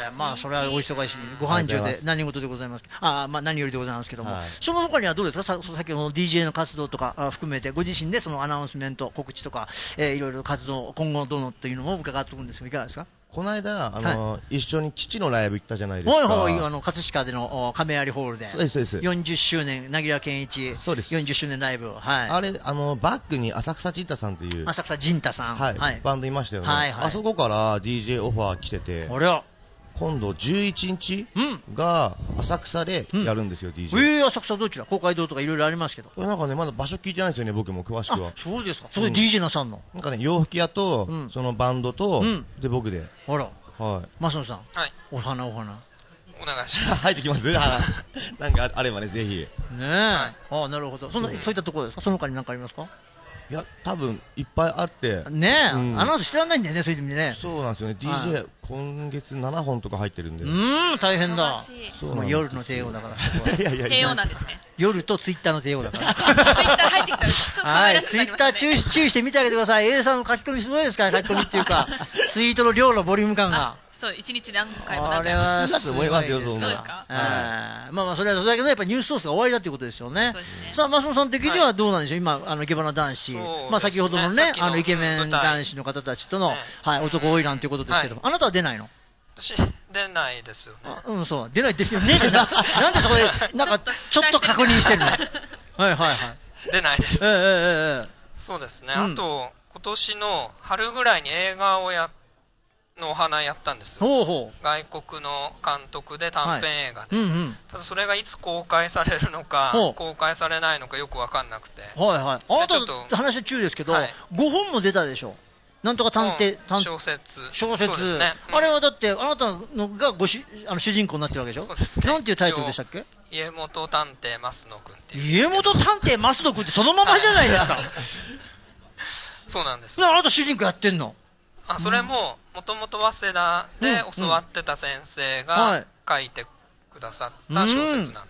まあそれはお忙しい、ご繁盛で何事でございます。何よりでございますけども、その他にはどうですか、先ほどの DJ の活動とか含めて、ご自身でそのアナウンスメント、告知とか、いろいろ活動、今後どうのっていうのも伺っておるんですが、いかがですか？ この間、一緒に父のライブ行ったじゃないですか。 葛飾での亀有ホールで。 そうです。 40周年、凪良健一。 そうです。 40周年ライブ。はい。 あれ、バックに浅草陣太さんという。 浅草陣太さん。 はい。バンドいましたよね。あそこから DJ オファー来てて。今度11日が浅草でやるんですよ、DJ。 浅草どちら？公会堂とかいろいろありますけど。 これなんかね、まだ場所聞いてないんですよね、僕も詳しくは。 そうですか。それ DJ なさんの。 なんかね、洋服屋と、そのバンドと、で、僕で。はい。 増野さん。 はい。 お花。 お願いします。 入ってきますなんかあればね、ぜひ。 ねえ。なるほど。そういったところですか？その他に何かありますか？ いや、多分いっぱいあって。 ねえ、アナウンス知らないんだよね、そういう意味でね。 そうなんですよね。DJ、今月7本とか入ってるんで。 大変だ。夜の帝王だから。 帝王なんですね。 夜とツイッターの帝王だから。 ツイッター入ってきたら、ちょっとはい、ツイッター注意して見てあげてください。A さんの書き込みすごいですから、書き込みっていうか、ツイートの量のボリューム感が。 そう、1日何回もあれは普通だと思いますよ、そんな。 それはだけど、やっぱニュースソースが終わりだということですよね。さあ、増野さん的にはどうなんでしょう、今、生け花男子、先ほどのね、イケメン男子の方たちとの、男花魁ということですけども、あなたは出ないの？ 私、出ないですよね。そう、出ないですよね。なんでそこで、なんか、ちょっと確認してるの？ 出ないです。そうですね。あと、今年の春ぐらいに映画をのお花やったんですよ。外国の監督で短編映画で。ただそれがいつ公開されるのか、公開されないのかよくわかんなくて。 あなた話中ですけど、5本も出たでしょ。なんとか探偵、 小説。 そうですね。あれはだって、あなたのが主人公になってるわけでしょ。 そうですね。 なんていうタイトルでしたっけ？ 家元探偵増野くんっていう。 家元探偵増野くんってそのままじゃないですか。 そうなんです。 あなた主人公やってんの？ それも、もともと早稲田で教わってた先生が書いてくださった小説なんです。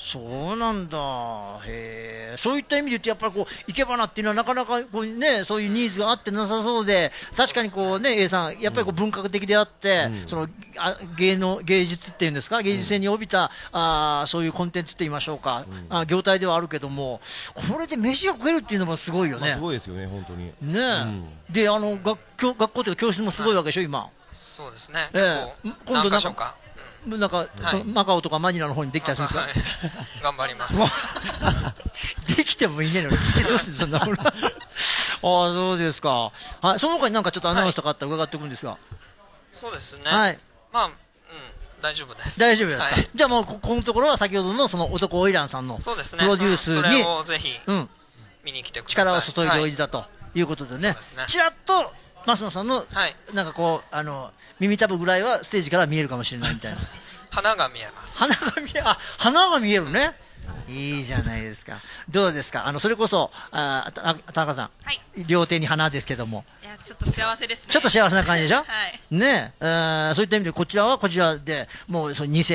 そうなんだ。そういった意味で言うと、やっぱり生け花っていうのはなかなかね、そういうニーズがあってなさそうで、確かにA さん、やっぱり文化的であって、その芸術っていうんですか、芸術性に帯びた、そういうコンテンツって言いましょうか、業態ではあるけども、これで飯が食えるっていうのもすごいよね。 すごいですよね、本当に。 で、学校というか教室もすごいわけでしょ、今。 そうですね。 今度なんかマカオとかマニラの方にできたりするんですか？ 頑張ります。 できてもいいねのに、どうしてそんなもの。そうですか。その他になんかちょっとアナウンスとかあったら伺っておくんですが。 そうですね。大丈夫です。 大丈夫ですか。じゃあもうこのところは先ほどのその男花魁さんのプロデュースに、 それをぜひ見に来てください。 力を注いでおいでだということでね。ちらっと増野さんの、なんか耳たぶぐらいはステージから見えるかもしれないみたいな。 花が見えます。 花が見えるね。いいじゃないですか。どうですか？それこそ、田中さん、両手に花ですけども。 いや、ちょっと幸せですね。 ちょっと幸せな感じでしょ？ はい。 ねそういった意味で、こちらはこちらで、もう2世で、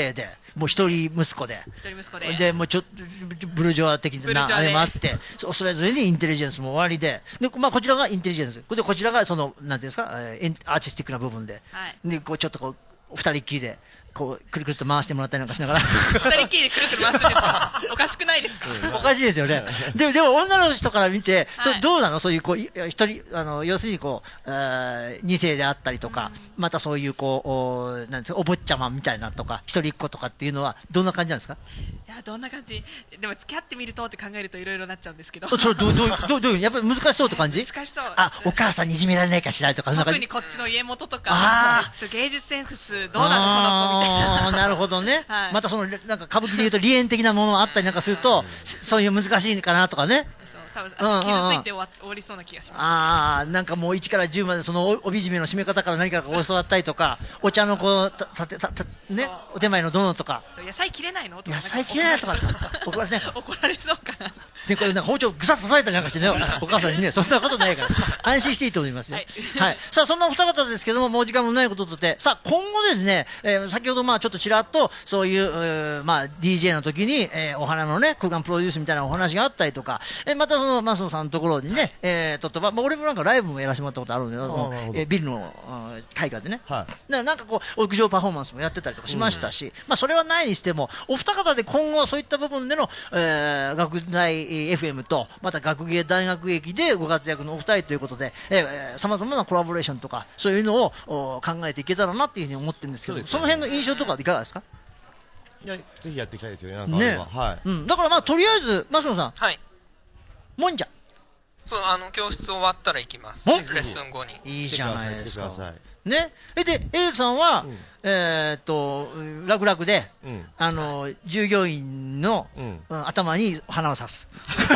もう一人息子で。で、もうちょっと、ブルジョワ的なあれもあって、それぞれにインテリジェンスも終わりで、まあこちらがインテリジェンス。で、こちらがその、なんていうんですか、アーティスティックな部分で。で、こうちょっとこう、二人っきりで。こうくるくると回してもらったりなんかしながら二人っきりでくるくる回すんですかおかしくないですかおかしいですよねでも女の人から見て、それどうなのそういうこう一人要するにこう二世であったりとか、またそういうこうなんですかお坊ちゃまみたいなとか一人っ子とかっていうのはどんな感じなんですか？ いやどんな感じでも付き合ってみるとって考えるといろいろなっちゃうんですけどそれどういうやっぱり難しそうって感じ？ 難しそうお母さんにいじめられないかしらとか特にこっちの家元とか芸術センスどうなのその子みたいななるほどね、またそのなんか歌舞伎でいうと離縁的なものがあったりなんかすると、そういう難しいかなとかね。 多分傷ついて終わりそうな気がします、 なんかもう1から10までその帯締めの締め方から何か教わったりとか、お茶のこうねお手前のどのとか、 野菜切れないのとか、 野菜切れないとか怒られそうかな。 でこれなんか包丁ぐさ刺されたりなんかしてねお母さんにねそんなことないから安心していいと思いますよ。はい。さあそんなお二方ですけどももう時間もないこととて、さあ今後ですね、先ほどまあちょっとちらっとそういうまあ DJ の時にお花のね空間プロデュースみたいなお話があったりとか、またそのマスオさんのところにね、俺もなんかライブもやらせてもらったことあるんだけど、ビルの会館でね、だからなんかこう屋上パフォーマンスもやってたりとかしましたし、まあそれはないにしてもお二方で今後そういった部分での、学大FM とまた学芸大学駅でご活躍のお二人ということで、さまざまなコラボレーションとかそういうのを考えていけたらなっていうふうに思ってるんですけど、その辺の印象とかいかがですか？ いやぜひやっていきたいですよね。なんかね、はい。 だからまあとりあえず増野さん、 はい。 もんじゃ。 そう教室終わったら行きます。レッスン後に。 いいじゃないですか。ね。で、A さんは、楽々で、従業員の、頭に花を刺す。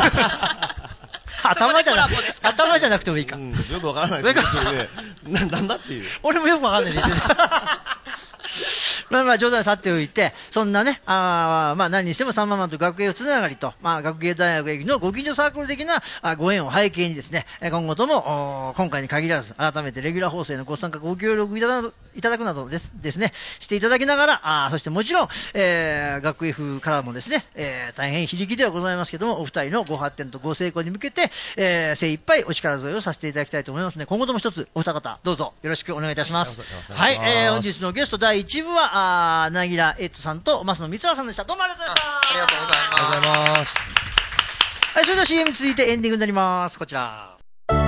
頭じゃなくてもいいか。 よくわからないですけどね。なんだっていう。 俺もよくわかんないですよね。まあ冗談さっておいて、そんなね、まあ何にしてもサンママンと学芸つながりと、まあ学芸大学駅のご近所サークル的なご縁を背景にですね、今後とも今回に限らず改めてレギュラー放送へのご参加ご協力いただくなどですね、していただきながら、そしてもちろん、学 F からもですね、大変非力ではございますけども、お二人のご発展とご成功に向けて、精一杯お力添えをさせていただきたいと思いますので、今後とも一つお二方どうぞよろしくお願いいたします。はい、本日のゲスト第1部はなぎらエイトさんと増野光和さんでした。どうもありがとうございました。 ありがとうございます。 はい、それでは CM 続いてエンディングになります。こちら。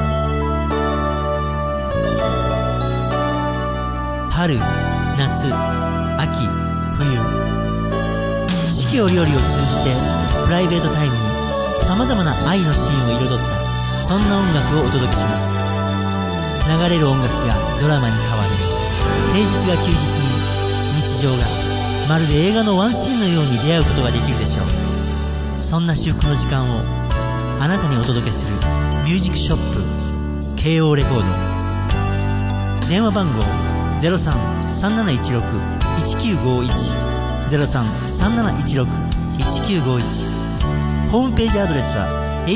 春、夏、秋、冬、四季折々を通じてプライベートタイムにさまざまな愛のシーンを彩ったそんな音楽をお届けします。流れる音楽がドラマに変わる。平日が休日に日常がまるで映画のワンシーンのように出会うことができるでしょう。そんな至福の時間をあなたにお届けするミュージックショップ KO レコード。電話番号 03-3716-1951 03-3716-1951。ホームページアドレスは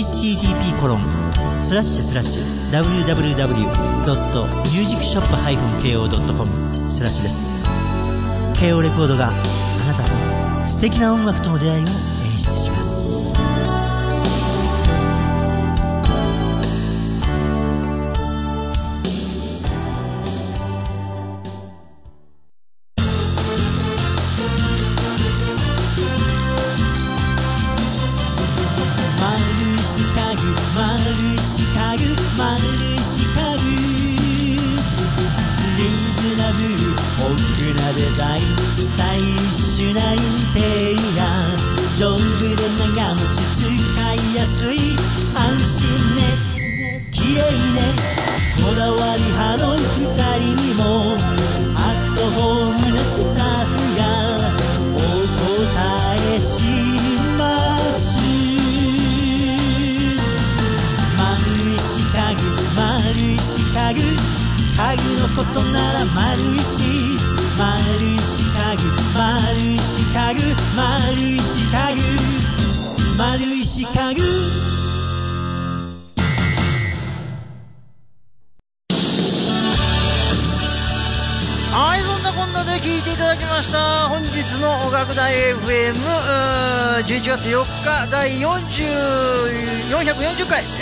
http://www.musicshop-ko.com です。。KO レコードがあなたと素敵な音楽との出会いを演出します。 はい、そんなこんなで聞いていただきました。本日日の学大 FM11 月4日第440回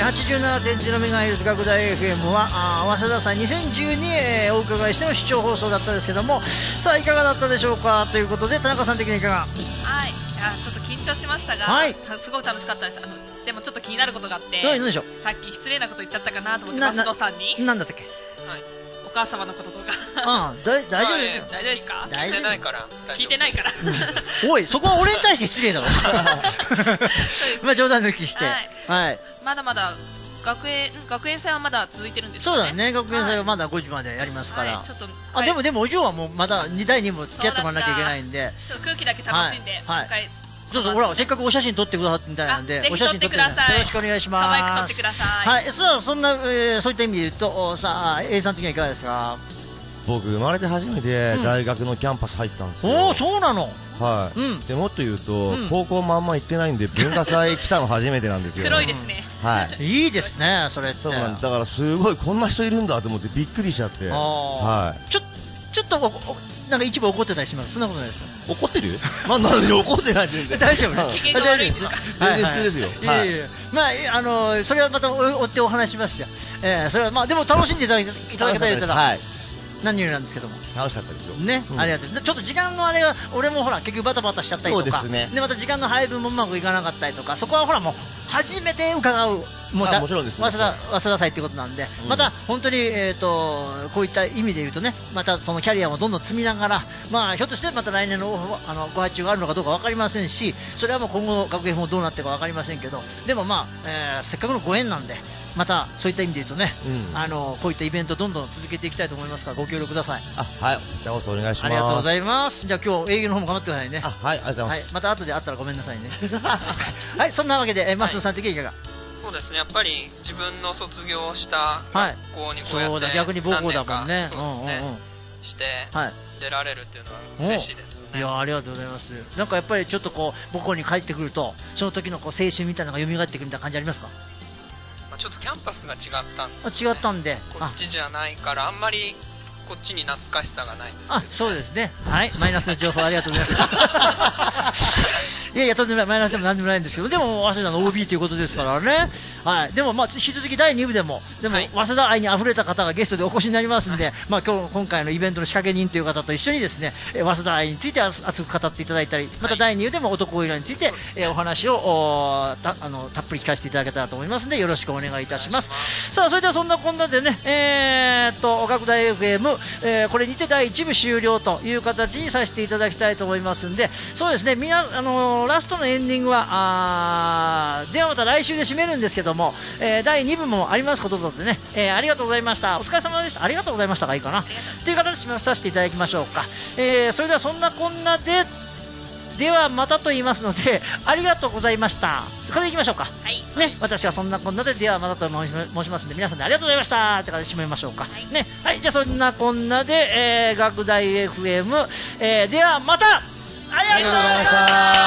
87.0MHz 学大 FM は早稲田祭2012お伺いしての視聴放送だったんですけども、さあいかがだったでしょうかということで、田中さん的にいかが？ はい、ちょっと緊張しましたが、はい、すごく楽しかったです。でもちょっと気になることがあって、 何でしょう？ さっき失礼なこと言っちゃったかなと思って増野さんに。 何だったっけ？ はい、お母様のこととか。 大丈夫ですよ。 大丈夫ですか？ 聞いてないから。 聞いてないから。 おい、そこは俺に対して失礼だろ。まあ冗談抜きして。はい。 まだまだ学園祭はまだ続いてるんですよね。 そうだね、学園祭はまだ5時までやりますから。ちょっとでもお嬢はもうまだ2第2も付き合ってもらわなきゃいけないんで。 ちょっと空気だけ楽しんで、今回。 そうそう、ほら、せっかくお写真撮ってくださってみたいなんで、お写真撮ってください。よろしくお願いします。 可愛く撮ってください。 はい、さあ、そんな、そういった意味で言うと、さあ、A さん的にはいかがですか？ 僕、生まれて初めて大学のキャンパス入ったんですよ。 おー、そうなの？ はい。でもっと言うと、高校もあんま行ってないんで、文化祭来たの初めてなんですよ。 黒いですね。 はい。 いいですね、それって。 そうなんだから、すごい、こんな人いるんだと思ってびっくりしちゃって。はい。 ちょっとなんか一部怒ってたりします？そんなことないですよ。 怒ってる？まあ、なんで怒ってない全然。 大丈夫。 機嫌が悪いんですか？ 全然普通ですよ。はい。 まあ、それはまた追ってお話しますよ。それはまあ、でも楽しんでいただけたら言ったら。はい。何よりなんですけども。 楽しかったですよ。 ね、ありがとう。ちょっと時間のあれが、俺もほら、結局バタバタしちゃったりとか。 そうですね。 で、また時間の配分もうまくいかなかったりとか、そこはほらもう、初めて伺う。 もちろんです。 早稲田祭ってことなんで、また本当に、こういった意味で言うとね、またそのキャリアもどんどん積みながら、まあ、ひょっとしてまた来年のご発注があるのかどうか分かりませんし、それはもう今後の学園もどうなってるか分かりませんけど、でもまあ、せっかくのご縁なんで、またそういった意味で言うとね、こういったイベントどんどん続けていきたいと思いますから、ご協力ください。 はい、じゃあお願いします。 ありがとうございます。じゃあ今日営業の方も頑張ってくださいね。 はい、ありがとうございます。 また後で会ったらごめんなさいね。はい、そんなわけで、増野さん的にいかが？ そうですね、やっぱり自分の卒業した学校にこうやって逆に母校だもんね。 して出られるっていうのは嬉しいですよね。 いや、ありがとうございます。なんかやっぱりちょっとこう母校に帰ってくると、その時のこう青春みたいなのが蘇ってくるみたいな感じありますか？ ちょっとキャンパスが違ったんです、 ね。違ったんで、 こっちじゃないからあんまりこっちに懐かしさがないんですけど、ね。 そうですね。はい、マイナスの情報ありがとうございます。いやいや、とんでもない、マイナスでもなんでもないんですけど、でも早稲田の OB ということですからね。はい、でもまあ引き続き第2部でも、早稲田愛にあふれた方がゲストでお越しになりますんで、まあ今回のイベントの仕掛け人という方と一緒にですね、早稲田愛について熱く語っていただいたり、また第2部でも男色について、お話をたっぷり聞かせていただけたらと思いますので、よろしくお願いいたします。さあ、それではそんなこんなでね、学大 FM、これにて第1部終了という形にさせていただきたいと思いますんで、そうですね、ラストのエンディングはではまた来週で締めるんですけども、第2部もありますことでね、ありがとうございました。お疲れ様でした。ありがとうございましたがいいかなという形で締めさせていただきましょうか。それではそんなこんなでではまたと言いますので、ありがとうございました。これでいきましょうか。 はい。 ね、私はそんなこんなで、ではまたと申しますので、皆さんでありがとうございましたって形で締めましょうか。はい。ね、はい、じゃあそんなこんなで、学大 FM、ではまたありがとうございました。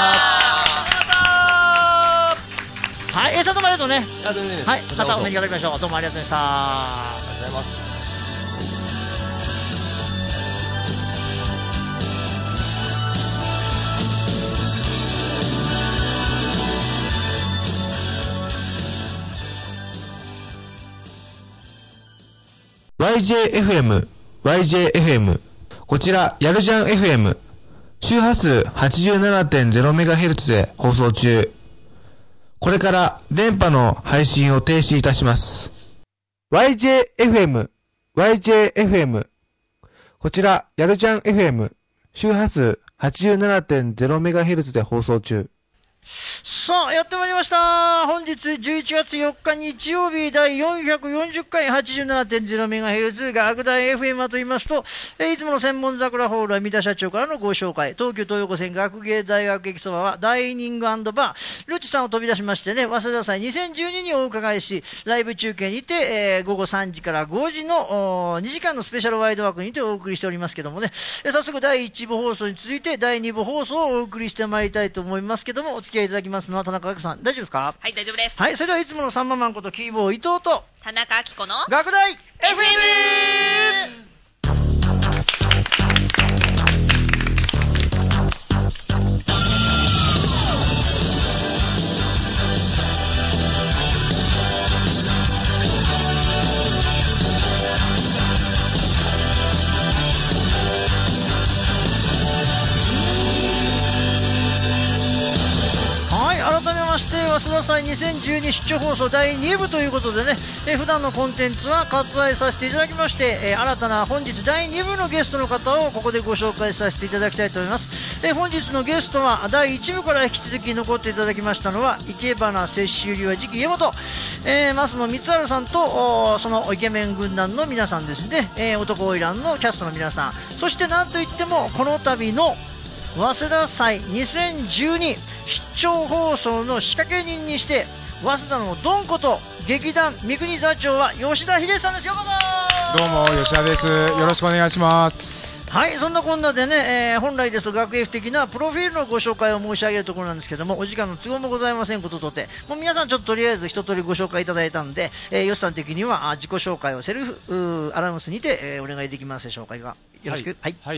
はい、さんどうもありがとうね。はい、またお目にかかりましょう。どうもありがとうございました。 ありがとうございます。 YJFM。こちら、やるじゃん FM。周波数 87.0MHz で放送中。これから電波の配信を停止いたします。YJFM。こちら、やるじゃん FM。周波数 87.0MHz で放送中。 さあ、やってまいりました。本日11月4日日曜日第440回 87.0MHz 学大 FM と言いますと、いつもの専門桜ホールは三田社長からのご紹介、東急東横線学芸大学駅そばはダイニング&バー、ルチさんを飛び出しましてね、早稲田祭2012にお伺いし、ライブ中継にて、午後3時から5時の2時間のスペシャルワイド枠にてお送りしておりますけどもね、早速第1部放送に続いて第2部放送をお送りしてまいりたいと思いますけども、お付き合いいただきますのは田中明子さん、大丈夫ですか？ はい、大丈夫です。 はい、それではいつものサンママンことキーボー伊藤と田中明子の学大 FM。 祭2012出張放送第2部ということでね、普段のコンテンツは割愛させていただきまして、新たな本日第2部のゲストの方をここでご紹介させていただきたいと思います。本日のゲストは第1部から引き続き残っていただきましたのは生け花摂取流は次期家元、増野光晴さんとそのイケメン軍団の皆さんですね、男花魁のキャストの皆さん、そしてなんといってもこの度の早稲田祭2012出張放送の仕掛け人にして早稲田のドンこと劇団三国座長は吉田秀さんです。ようこそ。 どうも吉田です。よろしくお願いします。 はい、そんなこんなでね、本来ですと学園的なプロフィールのご紹介を申し上げるところなんですけども、お時間の都合もございませんこととて、もう皆さんちょっととりあえず一通りご紹介いただいたんで、吉さん的には自己紹介をセルフアナウンスにて、お願いできますでしょうか。よろしく。 はい、はい、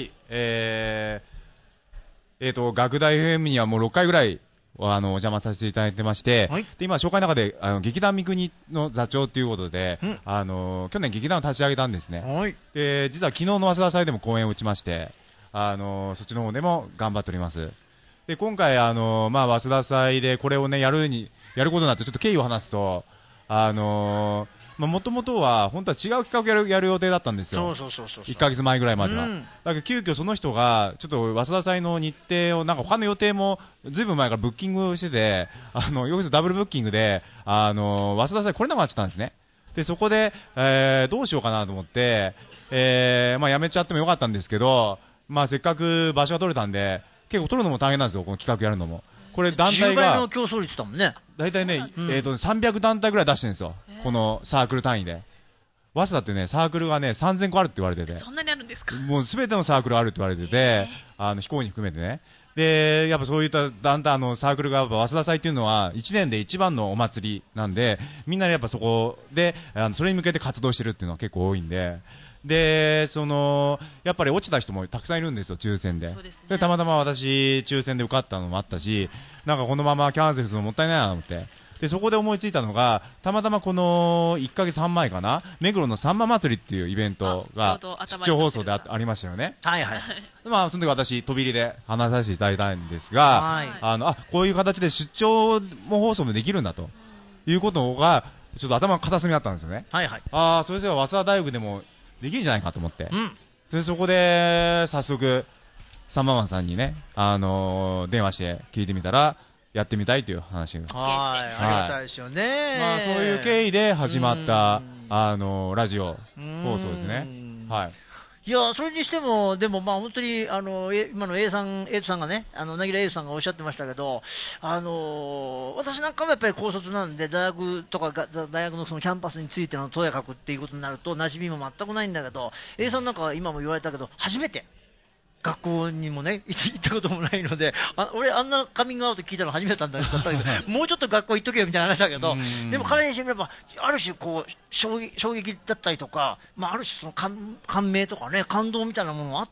学大 FM にはもう6回ぐらいお邪魔させていただいてまして、はい、で今紹介の中で劇団三国の座長ということで、去年劇団を立ち上げたんですね、はい、で実は昨日の早稲田祭でも公演を打ちまして、そっちの方でも頑張っております。で今回早稲田祭でこれをねやることになってちょっと経緯を話すと、もともとは本当は違う企画をやる予定だったんですよ。1ヶ月前ぐらいまでは、だけど急遽その人がちょっと早稲田祭の日程をなんか他の予定もずいぶん前からブッキングしてて、よくダブルブッキングで早稲田祭来れなくなっちゃったんですね。でそこで、どうしようかなと思って、やめちゃってもよかったんですけど、せっかく場所が取れたんで結構取るのも大変なんですよ、この企画やるのも。これ団体が 10倍の競争率だもんね。 大体ね、300団体ぐらい出してるんですよ、このサークル単位で。早稲田ってね、サークルがね3000個あるって言われてて、 そんなにあるんですか。 もうすべてのサークルあるって言われてて、非公認含めてね。でやっぱそういった団体サークルが早稲田祭っていうのは1年で一番のお祭りなんで、みんなやっぱそこでそれに向けて活動してるっていうのは結構多いんで。でやっぱり落ちた人もたくさんいるんですよ、抽選で。でたまたま私抽選で受かったのもあったし、なんかこのままキャンセルするのもったいないなと思って、でそこで思いついたのが、たまたまこの1ヶ月半前かな、目黒のさんま祭りっていうイベントが出張放送でありましたよね。 はいはい。 その時私飛び入りで話させていただいたんですが、こういう形で出張放送もできるんだということがちょっと頭の片隅だったんですよね。 はいはい。 それでは早稲田大学でもできるんじゃないかと思って、でそこで早速サンママンさんにね、電話して聞いてみたらやってみたいという話が、 ありがたいですよね。 そういう経緯で始まったラジオ放送ですね。はい。 いやそれにしても、でも本当に今の A さんがね、なぎら A さんがおっしゃってましたけど、私なんかもやっぱり高卒なんで、大学とか大学のそのキャンパスについてのとやかくっていうことになると馴染みも全くないんだけど、 A さんなんかは今も言われたけど初めて学校にもね行ったこともないので、俺あんなカミングアウト聞いたの初めてだったんだけどもうちょっと学校行っとけよみたいな話だけど、でも彼にしてみればある種こう衝撃だったりとか、ある種その感銘とかね、感動みたいなものがあって、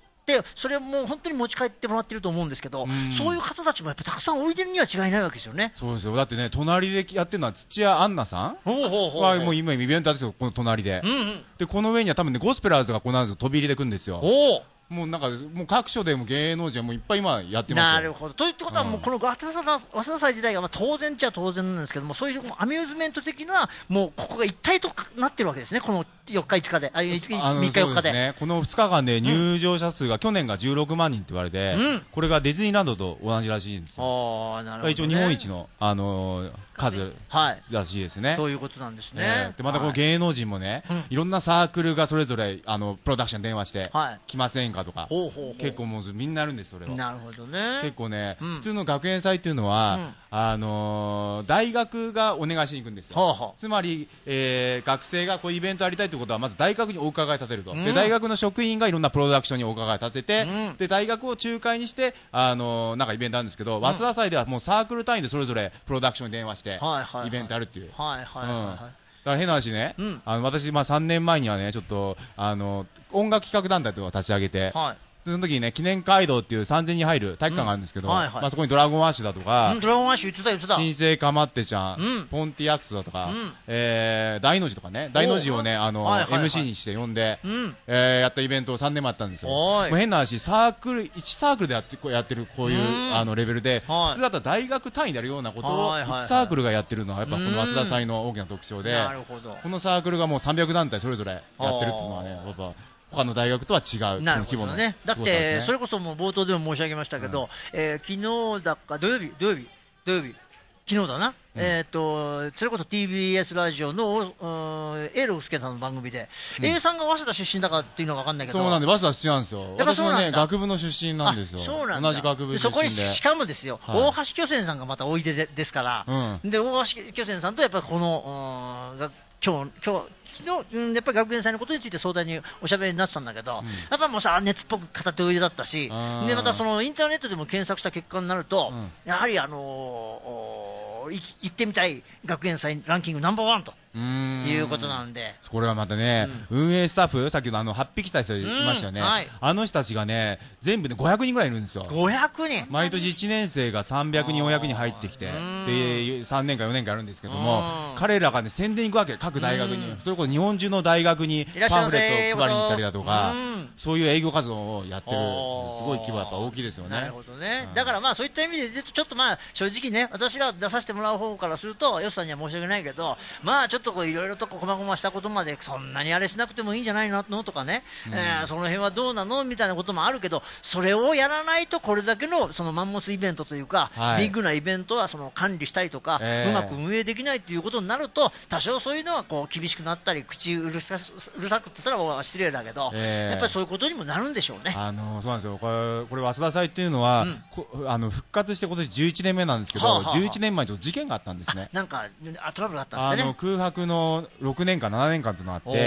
それはもう本当に持ち帰ってもらってると思うんですけど、そういう方たちもやっぱたくさんおいでるには違いないわけですよね。 そうですよ。だってね、隣でやってるのは土屋アンナさんはもう今イベントですよ、この隣で。でこの上には多分ねゴスペラーズがこの後飛び入りで来るんですよ。もう各所でも芸能人はもういっぱい今やってますよ。 なるほど。ということはもうこの早稲田祭自体が当然っちゃ当然なんですけども、そういうアミューズメント的なもうここが一体となってるわけですね、この4日5日で、3日4日で。ね、 この2日間で入場者数が去年が16万人って言われて、これがディズニーランドと同じらしいんですよ。 なるほどね。 一応日本一の数らしいですね。 そういうことなんですね。 でまたこの芸能人もね、いろんなサークルがそれぞれプロダクション電話して来ませんかとか、結構もうみんなあるんです、それは。 なるほどね。 結構ね、普通の学園祭っていうのは、大学がお願いしに行くんですよ。つまり、学生がこういうイベントやりたいということはまず大学にお伺い立てると。で大学の職員がいろんなプロダクションにお伺い立てて、で大学を仲介にしてなんかイベントあるんですけど、早稲田祭ではもうサークル単位でそれぞれプロダクションに電話してイベントあるっていう。だから変な話ね、私3年前にはねちょっと音楽企画団体とか立ち上げて、 その時にね、記念街道っていう3000人入る体育館があるんですけど、そこにドラゴンアッシュだとか、 ドラゴンアッシュ言ってた。 新生かまってちゃん、ポンティアクスだとか、大の字とかね、大の字をね、MC にして呼んで、やったイベントを3年もあったんですよ。もう変な話、1サークルでやってるこういうレベルで、普通だったら大学単位でやるようなことを1サークルがやってるのは、やっぱこの早稲田祭の大きな特徴で、このサークルがもう300団体それぞれやってるっていうのはね、やっぱ、他の大学とは違う規模のね。 だってそれこそもう冒頭でも申し上げましたけど、昨日だか土曜日昨日だな、それこそ TBS ラジオのエロウスケさんの番組で、A さんが早稲田出身だかっていうのは分かんないけど、 そうなんで、早稲田出身なんですよ。私もね、学部の出身なんですよ。 そうなんだ。 同じ学部出身で。 そこにしかもですよ、大橋巨泉さんがまたおいでですから、で大橋巨泉さんとやっぱりこの今日昨日、やっぱり学園祭のことについて相談におしゃべりになってたんだけど、やっぱもうさ、熱っぽく語っておいでだったし、でまたそのインターネットでも検索した結果になると、やはり行ってみたい学園祭ランキングナンバーワンということなんで、 これはまたね、運営スタッフ、さっきの8匹たちいましたよね、あの人たちがね、全部で500人ぐらいいるんですよ。 500人毎年1年生が300人、400人入ってきて、で3年か4年かあるんですけども、彼らがね、宣伝行くわけ、各大学に、それこそ日本中の大学にパンフレットを配りに行ったりだとか、そういう営業活動をやってる、すごい規模やっぱ大きいですよね。 なるほどね。だからまあそういった意味で言うと、ちょっとまあ正直ね、私ら出させてもらう方からすると、よっさんには申し訳ないけど、まあちょっといろいろとこまごましたことまでそんなにあれしなくてもいいんじゃないのとかね、その辺はどうなのみたいなこともあるけど、それをやらないとこれだけのそのマンモスイベントというか、ビッグなイベントはその管理したりとか、うまく運営できないということになると、多少そういうのはこう厳しくなったり、口うるさくって言ったら失礼だけど、やっぱりそういうことにもなるんでしょうね。 そうなんですよ。これ早稲田祭っていうのは、復活して今年11年目なんですけど、11年前に事件があったんですね。 なんかトラブルがあったんですね。 空白の6年間7年間というのがあって、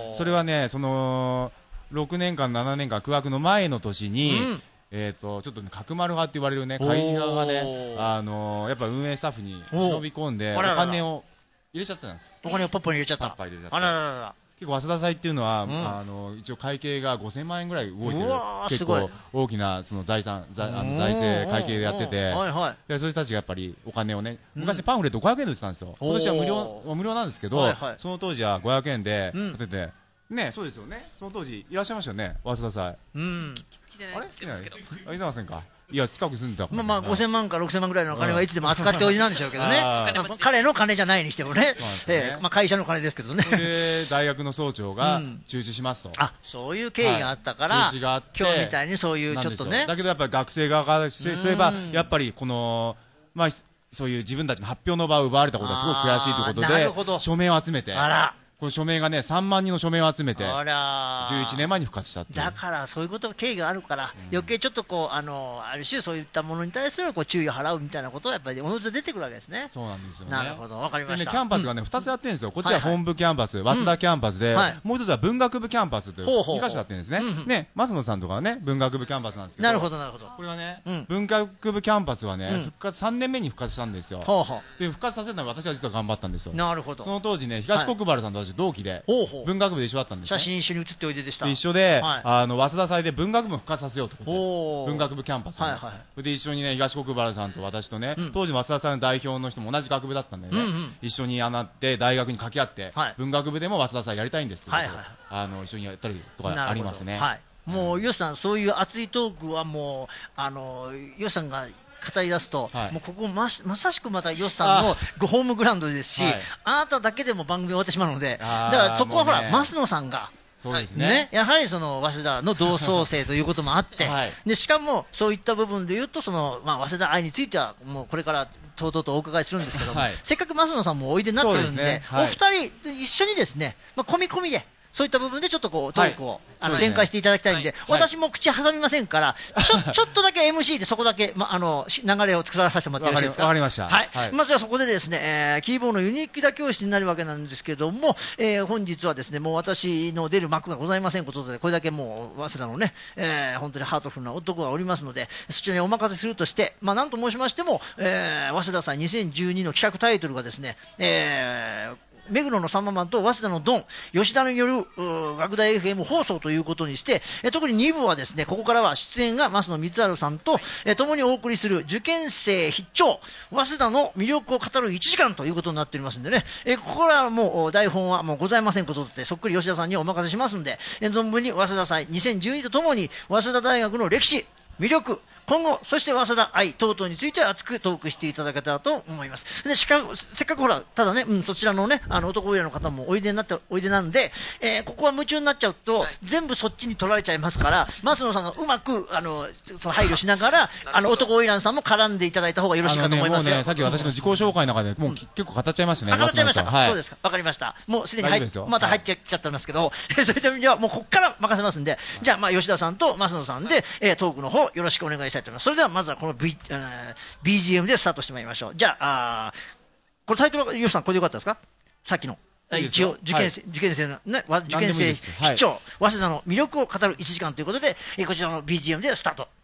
それはね、その6年間7年間空白の前の年に、ちょっと角丸派って言われるね、会議側がね、やっぱ運営スタッフに忍び込んで、お金を入れちゃったんです。 お金をパッパに入れちゃった。 結構早稲田祭っていうのは、一応会計が5000万円ぐらい動いてる、結構大きなその財政会計でやってて、そういう人たちがやっぱりお金をね、昔パンフレット500円で売ってたんですよ。今年は無料なんですけど、その当時は500円で売ってて、ね、そうですよね。その当時いらっしゃいましたよね、早稲田祭。あれ？いてませんか。いや、近く住んでたから、 まあ5000万か6000万ぐらいの金はいつでも扱っておいでなんでしょうけどね。彼の金じゃないにしてもね。まあ会社の金ですけどね。 で、大学の総長が中止しますと。 そういう経緯があったから、今日みたいにそういうちょっとね。 だけどやっぱり学生側からすれば、やっぱりこの、まあそういう自分たちの発表の場を奪われたことはすごく悔しいということで、署名を集めて。この署名がね、3万人の署名を集めて、11年前に復活したっていう。 だからそういうこと経緯があるから、余計ちょっとこうある種そういったものに対するこう注意を払うみたいなことはやっぱりおのずと出てくるわけですね。 そうなんですよね。 なるほど、わかりました。 でね、キャンパスがね、2つやってるんですよ。こっちは本部キャンパス、早稲田キャンパスで、もう一つは文学部キャンパスという2カ所やってるんですね。ね、増野さんとかはね、文学部キャンパスなんですけど。 なるほどなるほど。 これはね、文学部キャンパスはね、3年目に復活したんですよ。で、復活させるのは私は実は頑張ったんですよ。 なるほど。 その当時ね、東国原さんと私同期で。文学部で一緒だったんです、ね、 写真一緒に写っておいででした。 一緒で、早稲田祭で文学部復活させようと思って、文学部キャンパスで、で一緒にね、東国原さんと私とね、当時早稲田祭の代表の人も同じ学部だったんでね、一緒になって大学に掛け合って、文学部でも早稲田祭やりたいんですってことで、一緒にやったりとかありますね。 もう、よしさん、そういう熱いトークはもう、よしさんが語り出すと、もうここまさしくまたよっさんのホームグラウンドですし、あなただけでも番組終わってしまうので、だからそこはほら、増野さんが、 そうですね、 やはりその早稲田の同窓生ということもあって、でしかもそういった部分でいうと、その早稲田愛については、もうこれからとうとうとお伺いするんですけども、せっかく増野さんもおいでになってるんで、お二人一緒にですね、込み込みで。そういった部分でちょっとこうトークを展開していただきたいんで、私も口挟みませんから、ちょっとだけ MC でそこだけ、流れを作らさせてもらってよろしいですか。 わかりました。 はい。まずはそこでですね、キーボードのユニークだ教室になるわけなんですけども、本日はですね、もう私の出る幕がございませんことで、これだけもう、早稲田のね、本当にハートフルな男がおりますので、そちらにお任せするとして、なんと申しましても、早稲田祭2012の企画タイトルがですね、 目黒のサンママンと早稲田のドン、吉田による学大 FM 放送ということにして、特に2部はですね、ここからは出演が増野光晴さんと、共にお送りする受験生必聴、早稲田の魅力を語る1時間ということになっておりますんでね、ここからはもう台本はもうございませんことで、そっくり吉田さんにお任せしますんで、存分に早稲田祭2012とともに、早稲田大学の歴史、魅力、今後、そして早稲田愛等々について熱くトークしていただけたらと思います。で、せっかくほら、ただね、そちらのね、男親の方もおいでなんで、ここは夢中になっちゃうと、全部そっちに取られちゃいますから、増野さんがうまく、その配慮しながら、男親さんも絡んでいただいた方がよろしいかと思いますよ。 もうね、さっき私の自己紹介の中で、もう結構語っちゃいましたね。 語っちゃいました。はい、そうですか。わかりました。もうすでにまた入っちゃってますけど、そういった意味では、もうこっから任せますんで、じゃあ、吉田さんと増野さんで、トークの方、よろしくお願いしたいと思います。それでは、まずはこの、BGM でスタートしてまいりましょう。じゃあ、これタイトルは、吉さん、これでよかったですか？さっきの。一応、受験生の、ね、受験生必聴、早稲田の魅力を語る1時間ということで、こちらの BGM でスタート。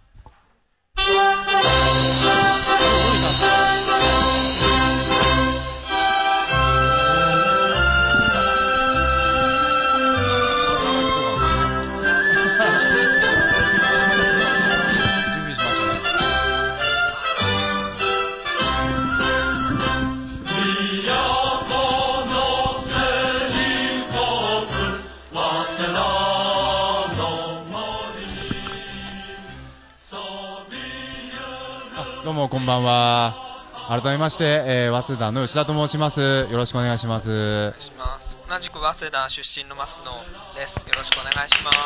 どうもこんばんは。改めまして、早稲田の吉田と申します。よろしくお願いします。お願いします。 同じく早稲田出身の増野です。よろしくお願いします。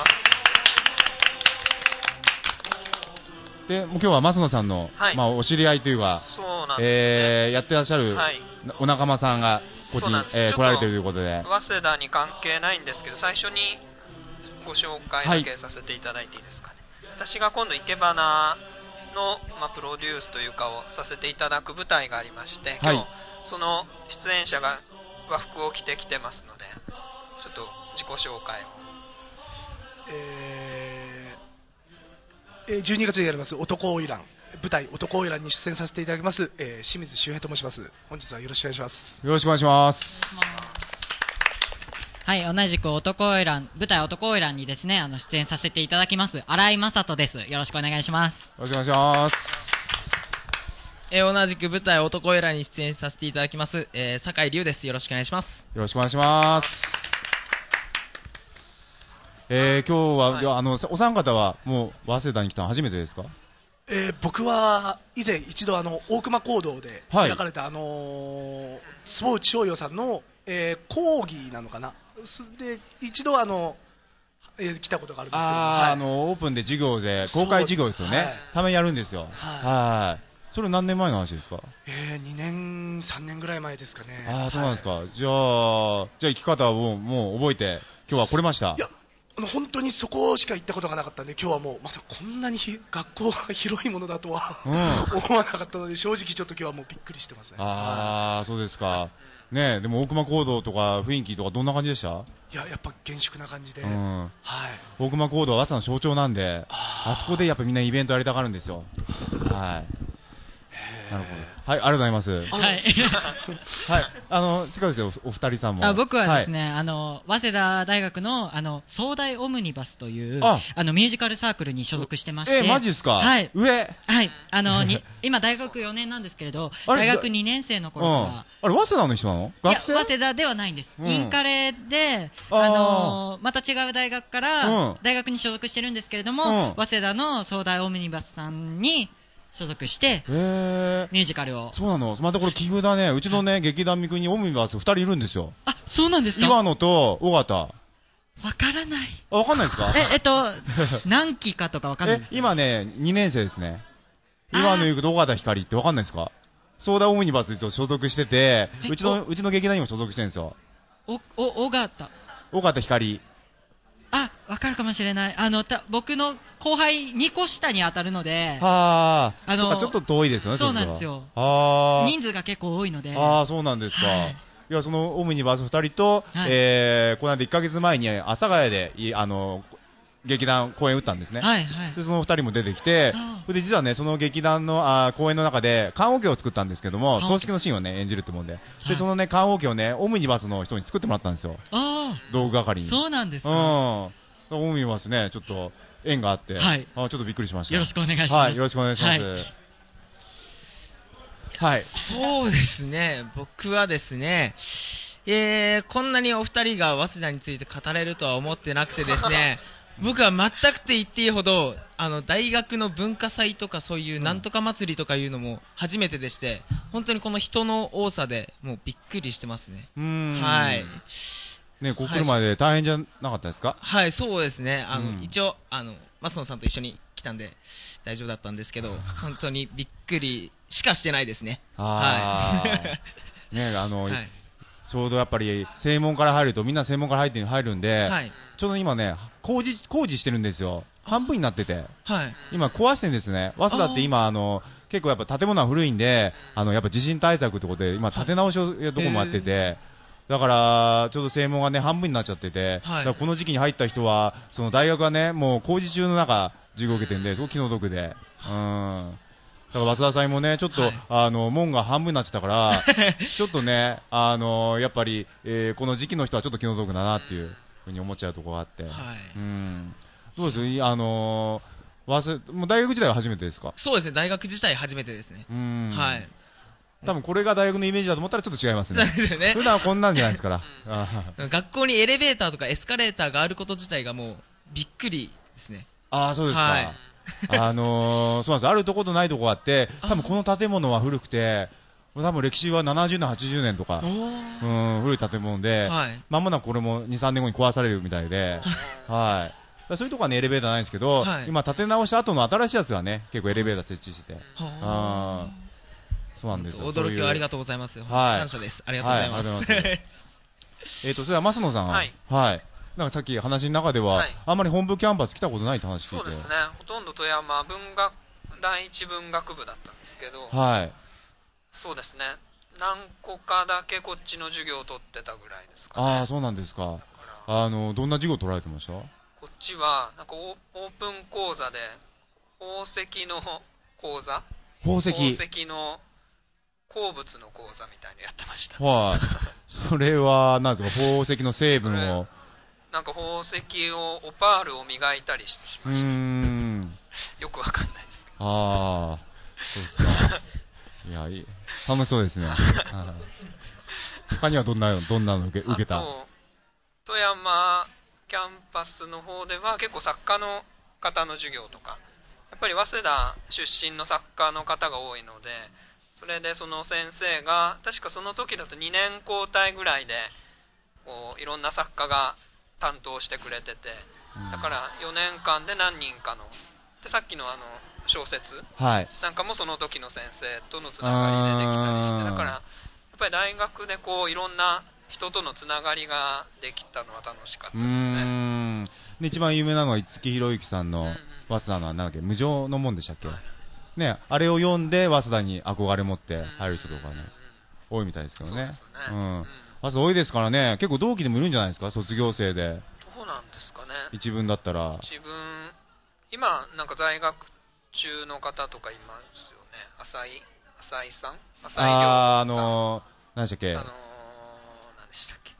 で、もう今日は増野さんの、はい、お知り合いというか、 そうなんですね、 やってらっしゃる、お仲間さんがこっちに、来られているということで。 早稲田に関係ないんですけど、最初にご紹介だけさせていただいていいですかね。私が今度生け花の、プロデュースというかをさせていただく舞台がありまして、今日その出演者が和服を着てきてますので、ちょっと自己紹介を。 12月にやります男花魁舞台男花魁に出演させていただきます、清水周平と申します。本日はよろしくお願いします。 よろしくお願いします。 はい、同じく男花魁舞台男花魁にですね、出演させていただきます新井雅人です。よろしくお願いします。 よろしくお願いします。 同じく舞台男花魁に出演させていただきます酒井龍です。よろしくお願いします。 よろしくお願いします。今日は、お三方はもう早稲田に来たの初めてですか？ 僕は以前一度大熊講堂で開かれた、坪内翔陽さんの、講義なのかなで一度来たことがあるんですけど、 オープンで授業で公開授業ですよね、たまにやるんですよ。はい。それ何年前の話ですか ？2年3年ぐらい前ですかね。 そうなんですか。じゃあ生き方をもう覚えて今日は来れました？ いや、本当にそこしか行ったことがなかったんで、今日はもうまさかこんなに学校が広いものだとは、思わなかったので、正直ちょっと今日はもうびっくりしてますね。 そうですか。ねえ、でも大熊講堂とか雰囲気とかどんな感じでした？ いや、やっぱ厳粛な感じで、 大熊講堂は朝の象徴なんで、あそこでやっぱみんなイベントやりたがるんですよ。はい。なるほど。はい、ありがとうございます。はい。はい。せっかくですよ、お二人さんも。 僕はですね、早稲田大学の、総大オムニバスという、ミュージカルサークルに所属してまして。 マジですか？はい。 上？はい。今大学4年なんですけれど、大学2年生の頃から。 早稲田の人なの？学生？ いや、早稲田ではないんです。インカレで、また違う大学から、大学に所属してるんですけれども、早稲田の総大オムニバスさんに、所属して、ミュージカルを。 そうなの。またこれ奇遇だね。うちのね、劇団三国オムニバス2人いるんですよ。 そうなんですか？ 岩野と尾形。 わからない。 わかんないですか？ 何期かとかわかんないですか？ 今ね、2年生ですね。岩野ゆくと尾形光ってわかんないですか？ソーダオムニバスに所属してて、うちの劇団にも所属してるんですよ。 尾形光。 わかるかもしれない。僕の後輩2個下に当たるので、 ちょっと遠いですよね。 そうなんですよ。人数が結構多いので。 そうなんですか。いや、そのオムニバス2人と、この間1ヶ月前に阿佐ヶ谷で劇団公演打ったんですね。 はいはい。 でその2人も出てきて、で実はねその劇団の公演の中で棺桶を作ったんですけども、葬式のシーンをね演じるってもんで、でそのね棺桶をねオムニバスの人に作ってもらったんですよ。道具係に。 そうなんですか。 オムニバスねちょっと縁があって、はい、ちょっとびっくりしました。 よろしくお願いします。 はい、よろしくお願いします。はい。 そうですね。僕はですね。こんなにお二人が早稲田について語れるとは思ってなくてですね、僕は全くと言っていいほど大学の文化祭とかそういうなんとか祭りとかいうのも初めてでして、本当にこの人の多さでもうびっくりしてますね。はい。 ね、ここ来るまで大変じゃなかったですか？ はい、そうですね。一応増野さんと一緒に来たんで大丈夫だったんですけど、本当にびっくりしかしてないですね。はい。 ね、はいちょうどやっぱり正門から入るとみんな正門から入るんで、はい、ちょうど今ね工事してるんですよ。半分になってて、はい、今壊してるんですね。早稲田って今結構やっぱ建物は古いんでやっぱ地震対策ってことで今建て直しをどこもやってて、だからちょうど正門がね半分になっちゃってて、はい、だからこの時期に入った人はその大学がねもう工事中の中授業を受けてるんで、すごく気の毒で、だから早稲田祭もねちょっと、はい、門が半分になっちゃったからちょっとねやっぱり、この時期の人はちょっと気の毒だなっていうふうに思っちゃうところがあって、はい、どうですもう大学時代は初めてですか？ そうですね、大学自体初めてですね。はい。 多分これが大学のイメージだと思ったらちょっと違いますね。普段はこんなんじゃないですから学校にエレベーターとかエスカレーターがあること自体がもうびっくりですね。 そうですか。はいそうなんです。あるところとないところがあって、多分この建物は古くて、多分歴史は70年、80年とか、古い建物で、間もなくこれも2、3年後に壊されるみたいで、はい。そういうところはね、エレベーターないんですけど、はい、今建て直した後の新しいやつがね、結構エレベーター設置してて、そうなんですよ。 驚きをありがとうございます。感謝です。ありがとうございます。 それでは増野さん、はい。なんかさっき話の中では、あんまり本部キャンパス来たことないって話聞いて。 そうですね。ほとんど富山第一文学部だったんですけど、 はい。 そうですね。何個かだけこっちの授業を取ってたぐらいですかね。 そうなんですか。どんな授業取られてました？ こっちはなんかオープン講座で宝石の講座、 宝石の鉱物の講座みたいにやってました。 はい。それは何ですか？宝石の成分を。 なんか宝石をオパールを磨いたりしました。よくわかんないですけど。 そうですか。いや楽しそうですね。他にはどんなの受けた？ 富山キャンパスの方では結構作家の方の授業とか、やっぱり早稲田出身の作家の方が多いので、それでその先生が確かその時だと2年交代ぐらいでこういろんな作家が担当してくれてて、だから4年間で何人かので、さっきの小説なんかもその時の先生とのつながりでできたりして、だからやっぱり大学でこういろんな人とのつながりができたのは楽しかったですね。 で一番有名なのは五木ひろゆきさんの早稲田のなんだっけ、無常の門でしたっけ、ね、あれを読んで早稲田に憧れ持って入る人とかね、多いみたいですけどね。早稲田多いですからね、結構同期でもいるんじゃないですか、卒業生で。 どうなんですかね。 一文だったら。 今なんか在学中の方とかいますよね。浅井さん、浅井亮さん。 何でしたっけ。 何でしたっけ。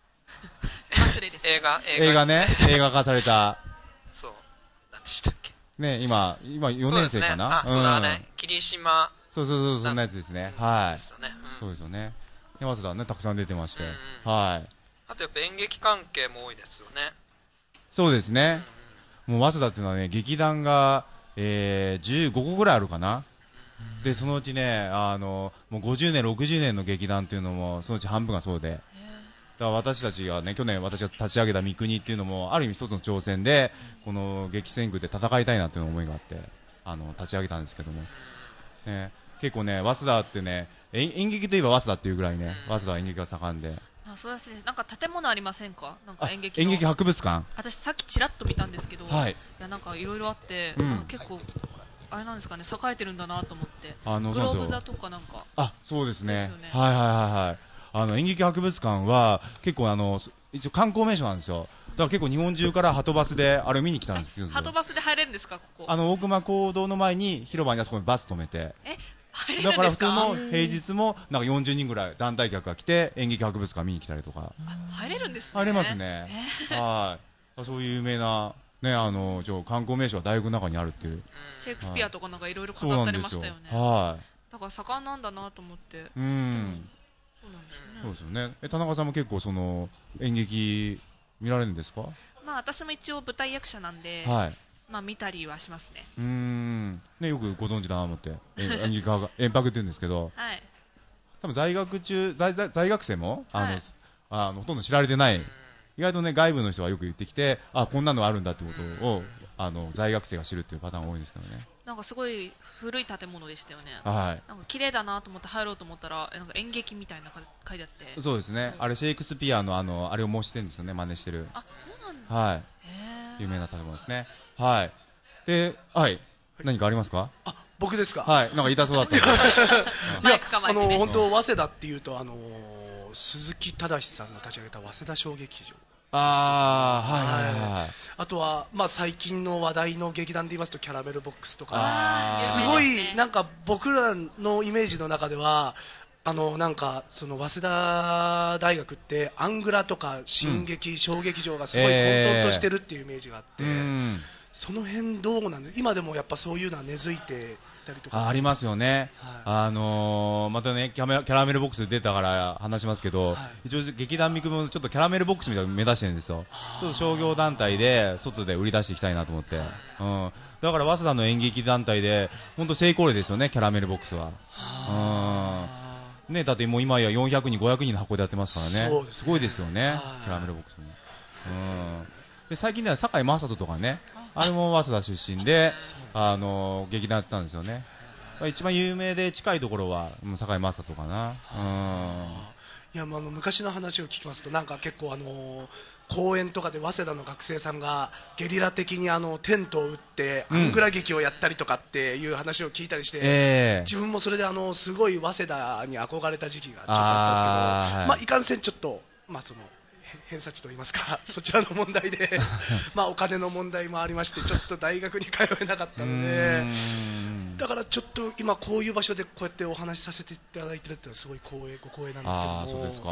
映画ね、映画化された。 そう、何でしたっけ。 ね、今4年生かな。 そうだね。霧島。 そう、そんなやつですね。はい。そうですよね。早稲田ね、たくさん出てまして。はい。 あとやっぱ演劇関係も多いですよね。 そうですね。もう早稲田っていうのはね、劇団が、15個ぐらいあるかな。で、そのうちね、もう50年、60年の劇団っていうのも、そのうち半分がそうで。だから私たちがね、去年私が立ち上げた三国っていうのも、ある意味一つの挑戦で、この激戦区で戦いたいなっていう思いがあって、立ち上げたんですけども。結構ね、早稲田ってね、演劇といえば早稲田っていうぐらいね、早稲田は演劇が盛んで。 そうですね。なんか建物ありませんか？なんか演劇博物館。 私さっきちらっと見たんですけど、 はい。 いやなんかいろいろあって、結構あれなんですかね、栄えてるんだなと思って。グローブ座とかなんか。 そうですね。はい。演劇博物館は結構一応観光名所なんですよ。 から結構日本中からハトバスであれ見に来たんですよ。 ハトバスで入れるんですか、ここ。 大熊講堂の前に広場にあそこにバス止めて。 入れるんですか。 だから普通の平日もなんか40人ぐらい団体客が来て演劇博物館見に来たりとか。 入れるんですね。 入れますね。はい。そういう有名なね、観光名所が大学の中にあるっていう。 シェイクスピアとかなんかいろいろ飾ってありましたよね。 はい。 だから盛んなんだなと思って。 そうなんですね。そうですよね。田中さんも結構その演劇見られるんですか？ まあ私も一応舞台役者なんで、まあ見たりはしますね。 ね、よくご存知だなと思って、演劇家が演博って言うんですけど、多分在学生もほとんど知られてない。意外とね、外部の人がよく言ってきて、こんなのあるんだってことを在学生が知るっていうパターンが多いんですけどね。 なんかすごい古い建物でしたよね。 はい。 なんか綺麗だなと思って入ろうと思ったら、なんか演劇みたいな書いてあって。 そうですね。あれシェイクスピアのあれを模してるんですよね、真似してる。 そうなんだ。 はい。有名な建物ですね。はい。で、何かありますか？ 僕ですか？ はい。なんか言いたそうだった。 マイク構えてね。 本当早稲田っていうと鈴木忠さんが立ち上げた早稲田小劇場。 あとは、最近の話題の劇団で言いますとキャラメルボックスとか、すごいなんか僕らのイメージの中ではなんかその早稲田大学ってアングラとか新劇、小劇場がすごい混沌としてるっていうイメージがあって、その辺どうなんです？今でもやっぱそういうのは根付いてたりとか。 ありますよね。またねキャラメルボックスで出たから話しますけど、一応劇団ミクもちょっとキャラメルボックスみたいなの目指してるんですよ。ちょっと商業団体で外で売り出していきたいなと思って。だから早稲田の演劇団体で本当成功例ですよね、キャラメルボックスは。ね、だってもう今や400人500人の箱でやってますからね。すごいですよね、キャラメルボックスも。で最近では堺雅人とかね、あれも早稲田出身で劇団やってたんですよね。一番有名で近いところは堺雅人かな。 いや、昔の話を聞きますとなんか結構公演とかで早稲田の学生さんがゲリラ的にテントを打ってアングラ劇をやったりとかっていう話を聞いたりして、自分もそれですごい早稲田に憧れた時期がちょっとあったんですけど、いかんせんちょっとその偏差値といいますかそちらの問題でお金の問題もありましてちょっと大学に通えなかったので、だからちょっと今こういう場所でこうやってお話しさせていただいてるっていうのはすごいご光栄なんですけども。 そうですか。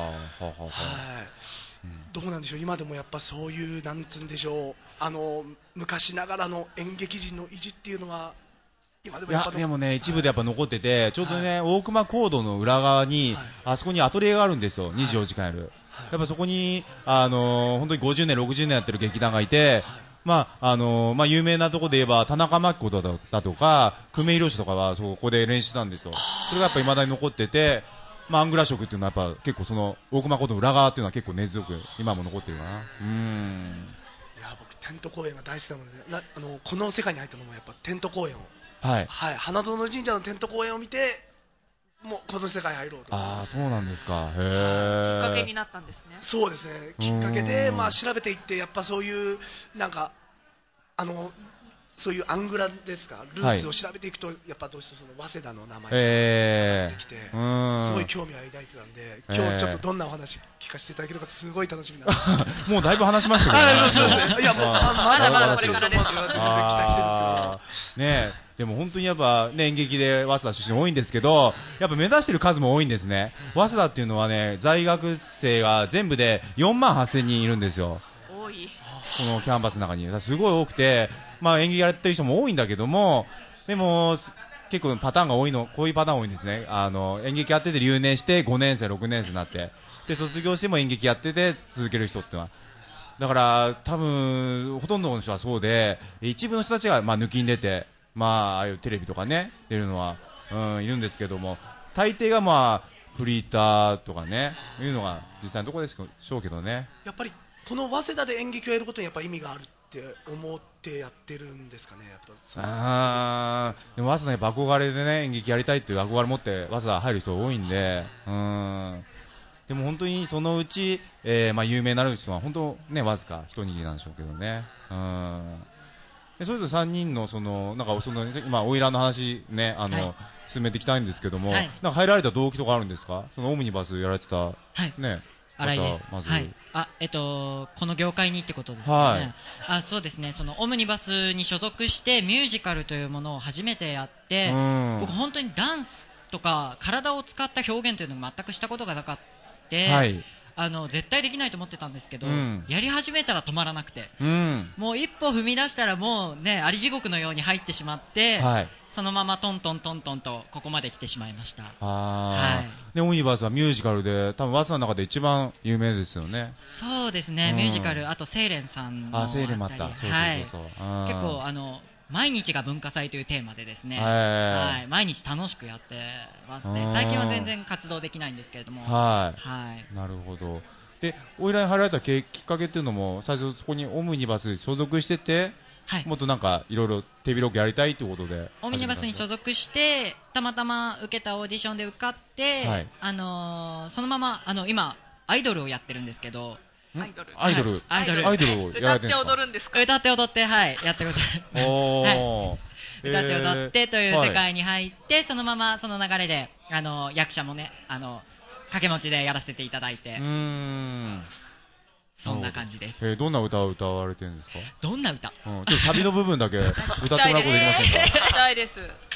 どうなんでしょう、今でもやっぱそういうなんつうんでしょう、昔ながらの演劇人の意地っていうのは今でもやっぱでもね、一部でやっぱ残ってて、ちょうどね、大熊講堂の裏側に、あそこにアトリエがあるんですよ、24時間やる。やっぱそこに本当に50年60年やってる劇団がいて、有名なところで言えば田中真紀子だとか久米宏とかはそこで練習したんですよ。それがやっぱ未だに残ってて、アングラ色っていうのはやっぱ結構その大熊講堂の裏側っていうのは結構根強く今も残ってるかな。いや僕テント公演が大好きなので、この世界に入ったのもやっぱテント公演を、花園神社のテント公演を見てもうこの世界に入ろうと。 そうなんですか。 きっかけになったんですね。 そうですね、きっかけで調べていってやっぱそういうなんかそういうアングラですか、ルーツを調べていくと、やっぱどうしてその早稲田の名前が出てきて、すごい興味を抱いてたんで、今日ちょっとどんなお話聞かせていただけるかすごい楽しみなんです。 もうだいぶ話しましたけどね。 いやもうまだこれからです。全然期待してるんですけど。 ね、でも本当にやっぱね、演劇で早稲田出身多いんですけど、やっぱ目指してる数も多いんですね。早稲田っていうのはね、在学生が全部で48000人いるんですよ。 多い。 このキャンパスの中にすごい多くて、演劇やってる人も多いんだけども、でも結構パターンが多いの、こういうパターン多いんですね。演劇やってて留年して5年生6年生になって、で卒業しても演劇やってて続ける人ってのは、だから多分ほとんどの人はそうで、一部の人たちが抜きに出て、ああいうテレビとかね出るのは、いるんですけども、大抵がフリーターとかねいうのが実際のところでしょうけどね。 やっぱりこの早稲田で演劇をやることにやっぱ意味があるって思ってやってるんですかね。やっぱでも早稲田に憧れでね演劇やりたいっていう憧れ持って早稲田入る人多いんで、でも本当にそのうち、有名になる人は本当ねわずか一握りなんでしょうけどね。でそれぞれ3人のなんか今オイラーの話ね進めていきたいんですけども、なんか入られた動機とかあるんですか？そのオムニバスやられてた、ね。 新井です。 まず。 はい。この業界にってことですね。 はい。 そうですね。そのオムニバスに所属してミュージカルというものを初めてやって、僕本当にダンスとか体を使った表現というのが全くしたことがなかった。はい。絶対できないと思ってたんですけど、やり始めたら止まらなくて、もう一歩踏み出したらもうね、あり地獄のように入ってしまって、はい、そのままトントントントンとここまで来てしまいました。 はい、でオムニバスはミュージカルで多分早稲田の中で一番有名ですよね。 そうですね、ミュージカル、あとセイレンさんのセイレンもあった。そう、 結構毎日が文化祭というテーマでですね、はい、毎日楽しくやってますね。最近は全然活動できないんですけれども。 はい。なるほど。で、オイラに入られたきっかけっていうのも、最初そこにオムニバスに所属してて、はい、もっとなんかいろいろ手広くやりたいということで。 オムニバスに所属して、たまたま受けたオーディションで受かって、はい、そのまま今アイドルをやってるんですけど。 アイドルをやられてるんですか？ 歌って踊るんですか？ 歌って踊って、はい、やってください。はい、歌って踊ってという世界に入って、そのままその流れで役者もね掛け持ちでやらせていただいて、そんな感じです。 どんな歌を歌われてるんですか？ どんな歌？ ちょっとサビの部分だけ歌ってもらうことできませんか？ したいです。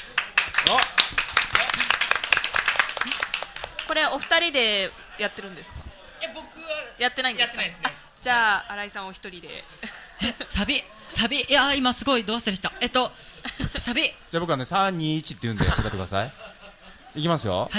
これお二人でやってるんですか？ 僕はやってないんですか？ やってないですね。 じゃあ新井さんお一人で。 サビいや今すごいど忘れした。サビ。 じゃあ僕はね3、2、1って言うんで歌ってください。いきますよ。 はい。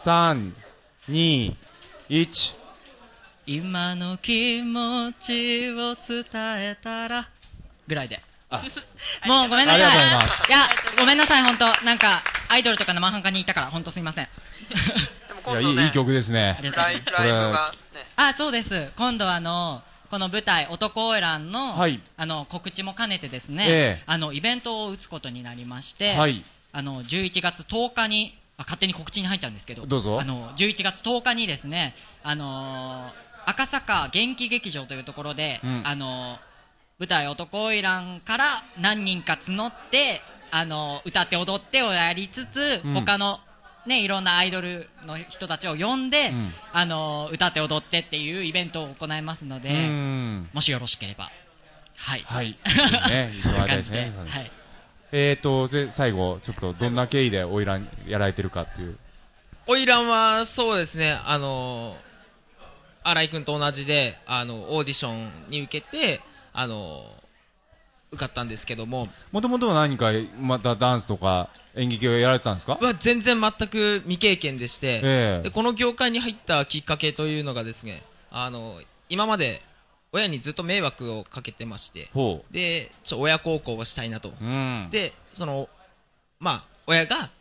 3、2、1。 今の気持ちを伝えたらぐらいで。もうごめんなさい。 ありがとうございます。 いやごめんなさい本当なんかアイドルとか生半可にいたから本当すいません。 いやいい曲ですね。 ライブがね。 そうです。今度この舞台男オイランの、はい、告知も兼ねてですね、イベントを打つことになりまして、はい、11月10日に勝手に告知に入っちゃうんですけど、 どうぞ。 11月10日にですね、赤坂元気劇場というところで、舞台男オイランから何人か募って歌って踊ってをやりつつ、他のね、いろんなアイドルの人たちを呼んで、歌って踊ってっていうイベントを行いますので、もしよろしければ、はい。 はい。ね、いただきたいですね。はい。最後、ちょっとどんな経緯でオイランやられてるかっていう。 オイランはそうですね、新井君と同じで、オーディションに受けて、受かったんですけども、 もともとは何かまたダンスとか演劇をやられてたんですか？ 全然全く未経験でして、でこの業界に入ったきっかけというのがですね、今まで親にずっと迷惑をかけてまして、で親孝行をしたいなと、で親が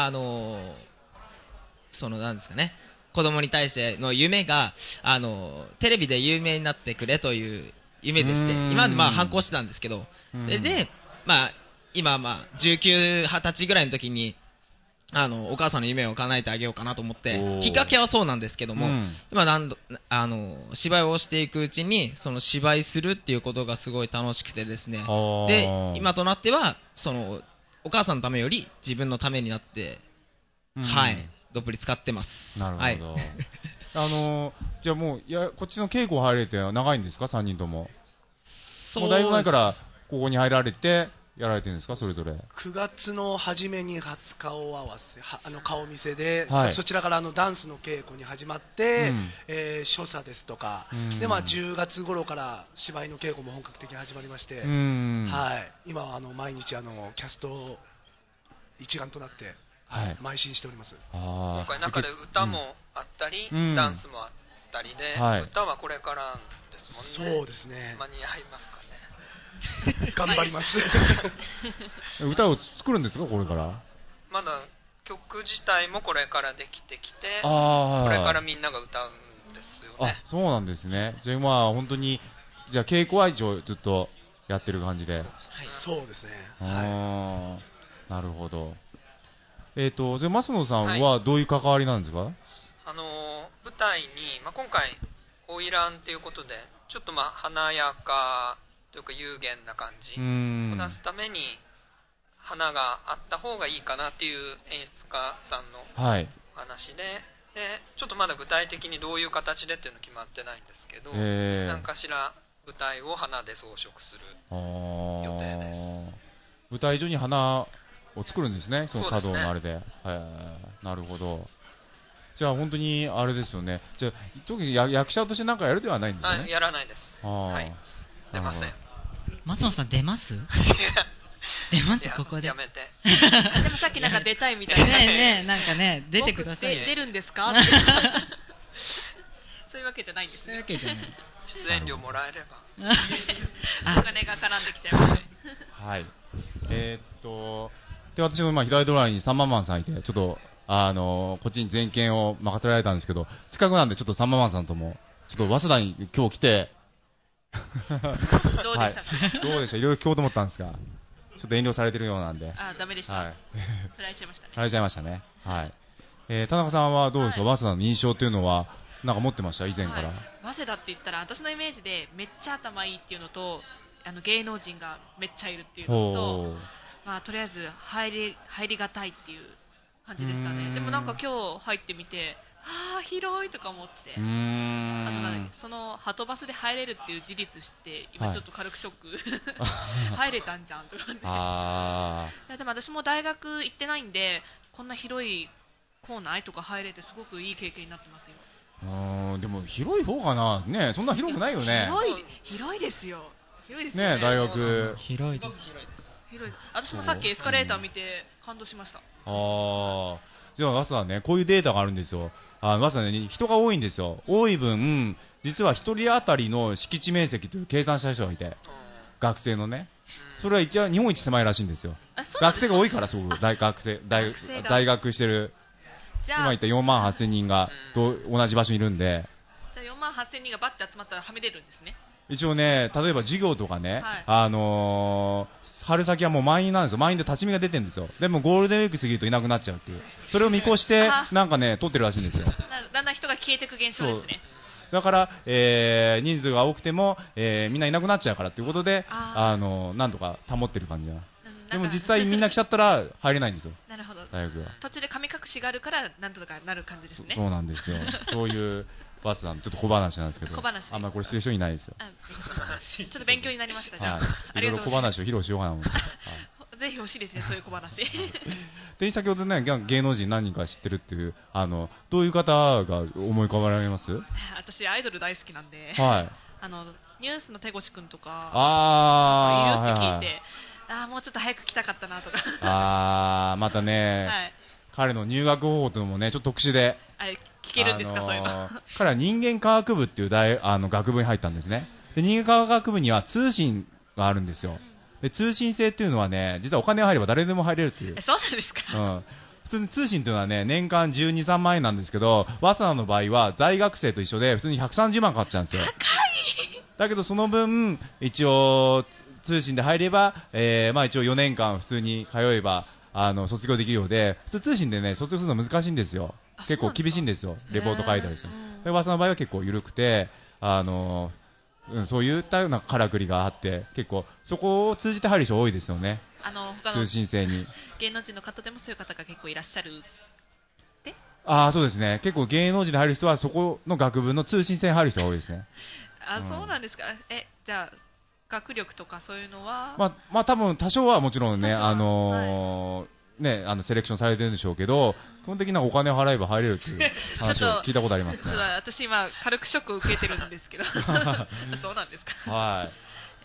なんですかね、子供に対しての夢がテレビで有名になってくれという夢でして、今まで反抗してたんですけど、で今19、20歳ぐらいの時にお母さんの夢を叶えてあげようかなと思って、きっかけはそうなんですけども、今芝居をしていくうちにその芝居するっていうことがすごい楽しくてですね、で今となってはお母さんのためより自分のためになって、はいどっぷり使ってます。 なるほど。はい、じゃあもうこっちの稽古入れて長いんですか3人とも？もうだいぶ前からここに入られてやられてるんですかそれぞれ ？9月の初めに初顔合わせ顔見せで、はい、そちらからダンスの稽古に始まって、所作ですとか、で10月頃から芝居の稽古も本格的に始まりまして、はい、今は毎日キャスト一丸となって邁進しております。 今回中で歌もあったり、ダンスもあったりで、歌はこれからですもんね。 そうですね。 間に合いますかね。 頑張ります歌を作るんですかこれから？ まだ曲自体もこれからできてきて、これからみんなが歌うんですよね。 そうなんですね。じゃあ本当にじゃあ稽古は一応ずっとやってる感じで。 そうですね。 なるほど。じゃあ増野さんはどういう関わりなんですか？ 舞台に、今回花魁ということでちょっと華やかというか有限な感じを出すために花があった方がいいかなっていう演出家さんの話で、 でちょっとまだ具体的にどういう形でっていうの決まってないんですけど、何かしら舞台を花で装飾する予定です。 舞台上に花を作るんですね、その華道のあれで。なるほど。じゃあ本当にあれですよね。じゃあ特に役者として何かやるではないんですね。 やらないです。はい。出ません。 松野さん出ます？出ますここで。 やめて。 でもさっきなんか出たいみたいな。 ねなんかね出てください。 出るんですか？そういうわけじゃないんですね。 そういうわけじゃない。 出演料もらえれば。 お金が絡んできちゃいますね。 はい。で私も左隣にサンママンさんいてちょっと。こっちに全権を任せられたんですけど、せっかくなんでちょっとサンママンさんともちょっと早稲田に今日来てどうでしたか？ どうでした？いろいろ聞こうと思ったんですが、ちょっと遠慮されてるようなんで。 ダメでした。はい。振られちゃいましたね。 振られちゃいましたね。はい。田中さんはどうでしょう？早稲田の印象っていうのはなんか持ってました以前から。 早稲田って言ったら私のイメージでめっちゃ頭いいっていうのと、芸能人がめっちゃいるっていうのと、まあとりあえず入りがたいっていう感じでしたね。でもなんか今日入ってみて、広いとか思って、あとそのはとバスで入れるっていう事実知って今ちょっと軽くショック、入れたんじゃんとかで。でも私も大学行ってないんでこんな広い校内とか入れてすごくいい経験になってますよ。 でも広い方かなね。そんな広くないよね。 広いですよ。広いですね。大学広いです。 私もさっきエスカレーター見て感動しました。 じゃあ早稲田ね、こういうデータがあるんですよ。早稲田ね、人が多いんですよ。多い分実は1人当たりの敷地面積という計算した人がいて、学生のね、それは一応日本一狭いらしいんですよ。学生が多いからすごく在学してる今言った4万8000人が同じ場所にいるんで、 じゃあ4万8000人がバッて集まったらはみ出るんですね。 一応ね、例えば授業とかね、春先はもう満員なんですよ。満員で立ち見が出てるんですよ。でもゴールデンウィーク過ぎるといなくなっちゃうっていう、それを見越してなんかね取ってるらしいんですよ。 だんだん人が消えていく現象ですね。 だから、人数が多くても、みんないなくなっちゃうからということで、なんとか保ってる感じが。でも実際みんな来ちゃったら入れないんですよ。 なるほど。 大学は途中で神隠しがあるからなんとかなる感じですね。 そうなんですよ。そういう早稲田のちょっと小話なんですけど、あんまりこれ知る人いないですよ。 ちょっと勉強になりました。じゃあ、いろいろ小話を披露しようかな。 ぜひ欲しいですね、そういう小話。 で、先ほどね、芸能人何人か知ってるっていう、どういう方が思い浮かべられます？ 私アイドル大好きなんで、ニュースの手越くんとかいるって聞いて、もうちょっと早く来たかったなとか。 またね、彼の入学方法というのもね、ちょっと特殊で。 聞けるんですか、そういうの。 彼は人間科学部っていう学部に入ったんですね。で、人間科学部には通信があるんですよ。で、通信制っていうのはね、実はお金が入れば誰でも入れるっていう。 そうなんですか。 普通に通信っていうのはね、年間12、3万円なんですけど、早稲田の場合は在学生と一緒で普通に130万かかっちゃうんですよ。 高い。 だけどその分、一応通信で入れば、まあ一応4年間普通に通えば、卒業できるようで、普通通信でね、卒業するの難しいんですよ。結構厳しいんですよ。レポート書いたりして。で、早稲田の場合は結構緩くて、そういったようなからくりがあって、結構そこを通じて入る人多いですよね。通信制に。 芸能人の方でもそういう方が結構いらっしゃるって？ そうですね。結構芸能人で入る人はそこの学部の通信制に入る人が多いですね。 そうなんですか。じゃあ学力とかそういうのは？ まあ多分多少はもちろんね、セレクションされてるんでしょうけど、基本的にはお金を払えば入れるっていう話を聞いたことありますね。 私今軽くショックを受けてるんですけど。そうなんですか。 はい。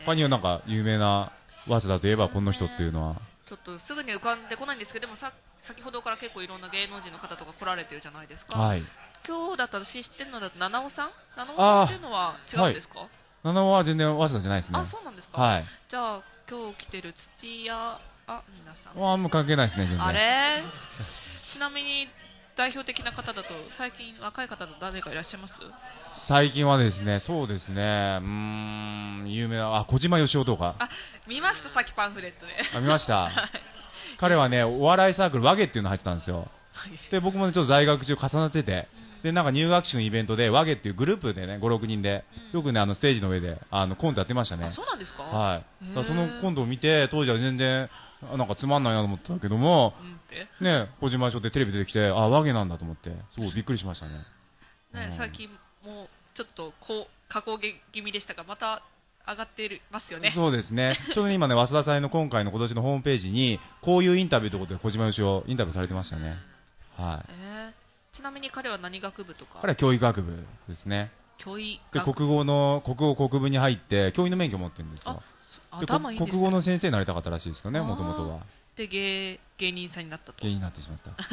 他にはなんか有名な早稲田といえばこの人っていうのは。 ちょっとすぐに浮かんでこないんですけど、でも先ほどから結構いろんな芸能人の方とか来られてるじゃないですか。 はい。 今日だったら私知ってるのだと七尾さん？七尾さんっていうのは違うんですか？ 七尾は全然早稲田じゃないですね。 そうなんですか。 はい。 じゃあ今日来てる土屋皆さん。 あんま関係ないですね、全然。 あれちなみに代表的な方だと最近若い方だと誰かいらっしゃいます？ 最近はですね、そうですね、有名な小島よしおとか。 見ました、さっきパンフレットで。 見ました。彼はね、お笑いサークル和芸っていうの入ってたんですよ。で、僕もねちょっと在学中重なってて、でなんか入学式のイベントで和芸っていうグループでね、5、6人でよくねステージの上でコントやってましたね。 そうなんですか。 はい。だそのコントを見て、当時は全然なんかつまんないなと思ったけども、ね、小島署でテレビ出てきて、あ、和芸なんだと思って、すごいびっくりしましたね。 最近もうちょっと下降気味でしたが、また上がってますよね。 そうですね。ちょうど今ね、早稲田祭の今年のホームページに、こういうインタビューということで小島よしおインタビューされてましたね。はい。 ちなみに彼は何学部とか？ 彼は教育学部ですね。で、国語に入って、教員の免許を持ってるんですよ。で、国語の先生になりたかったらしいですよね、もともとは。 で、芸人さんになったと。 芸人になってしまった。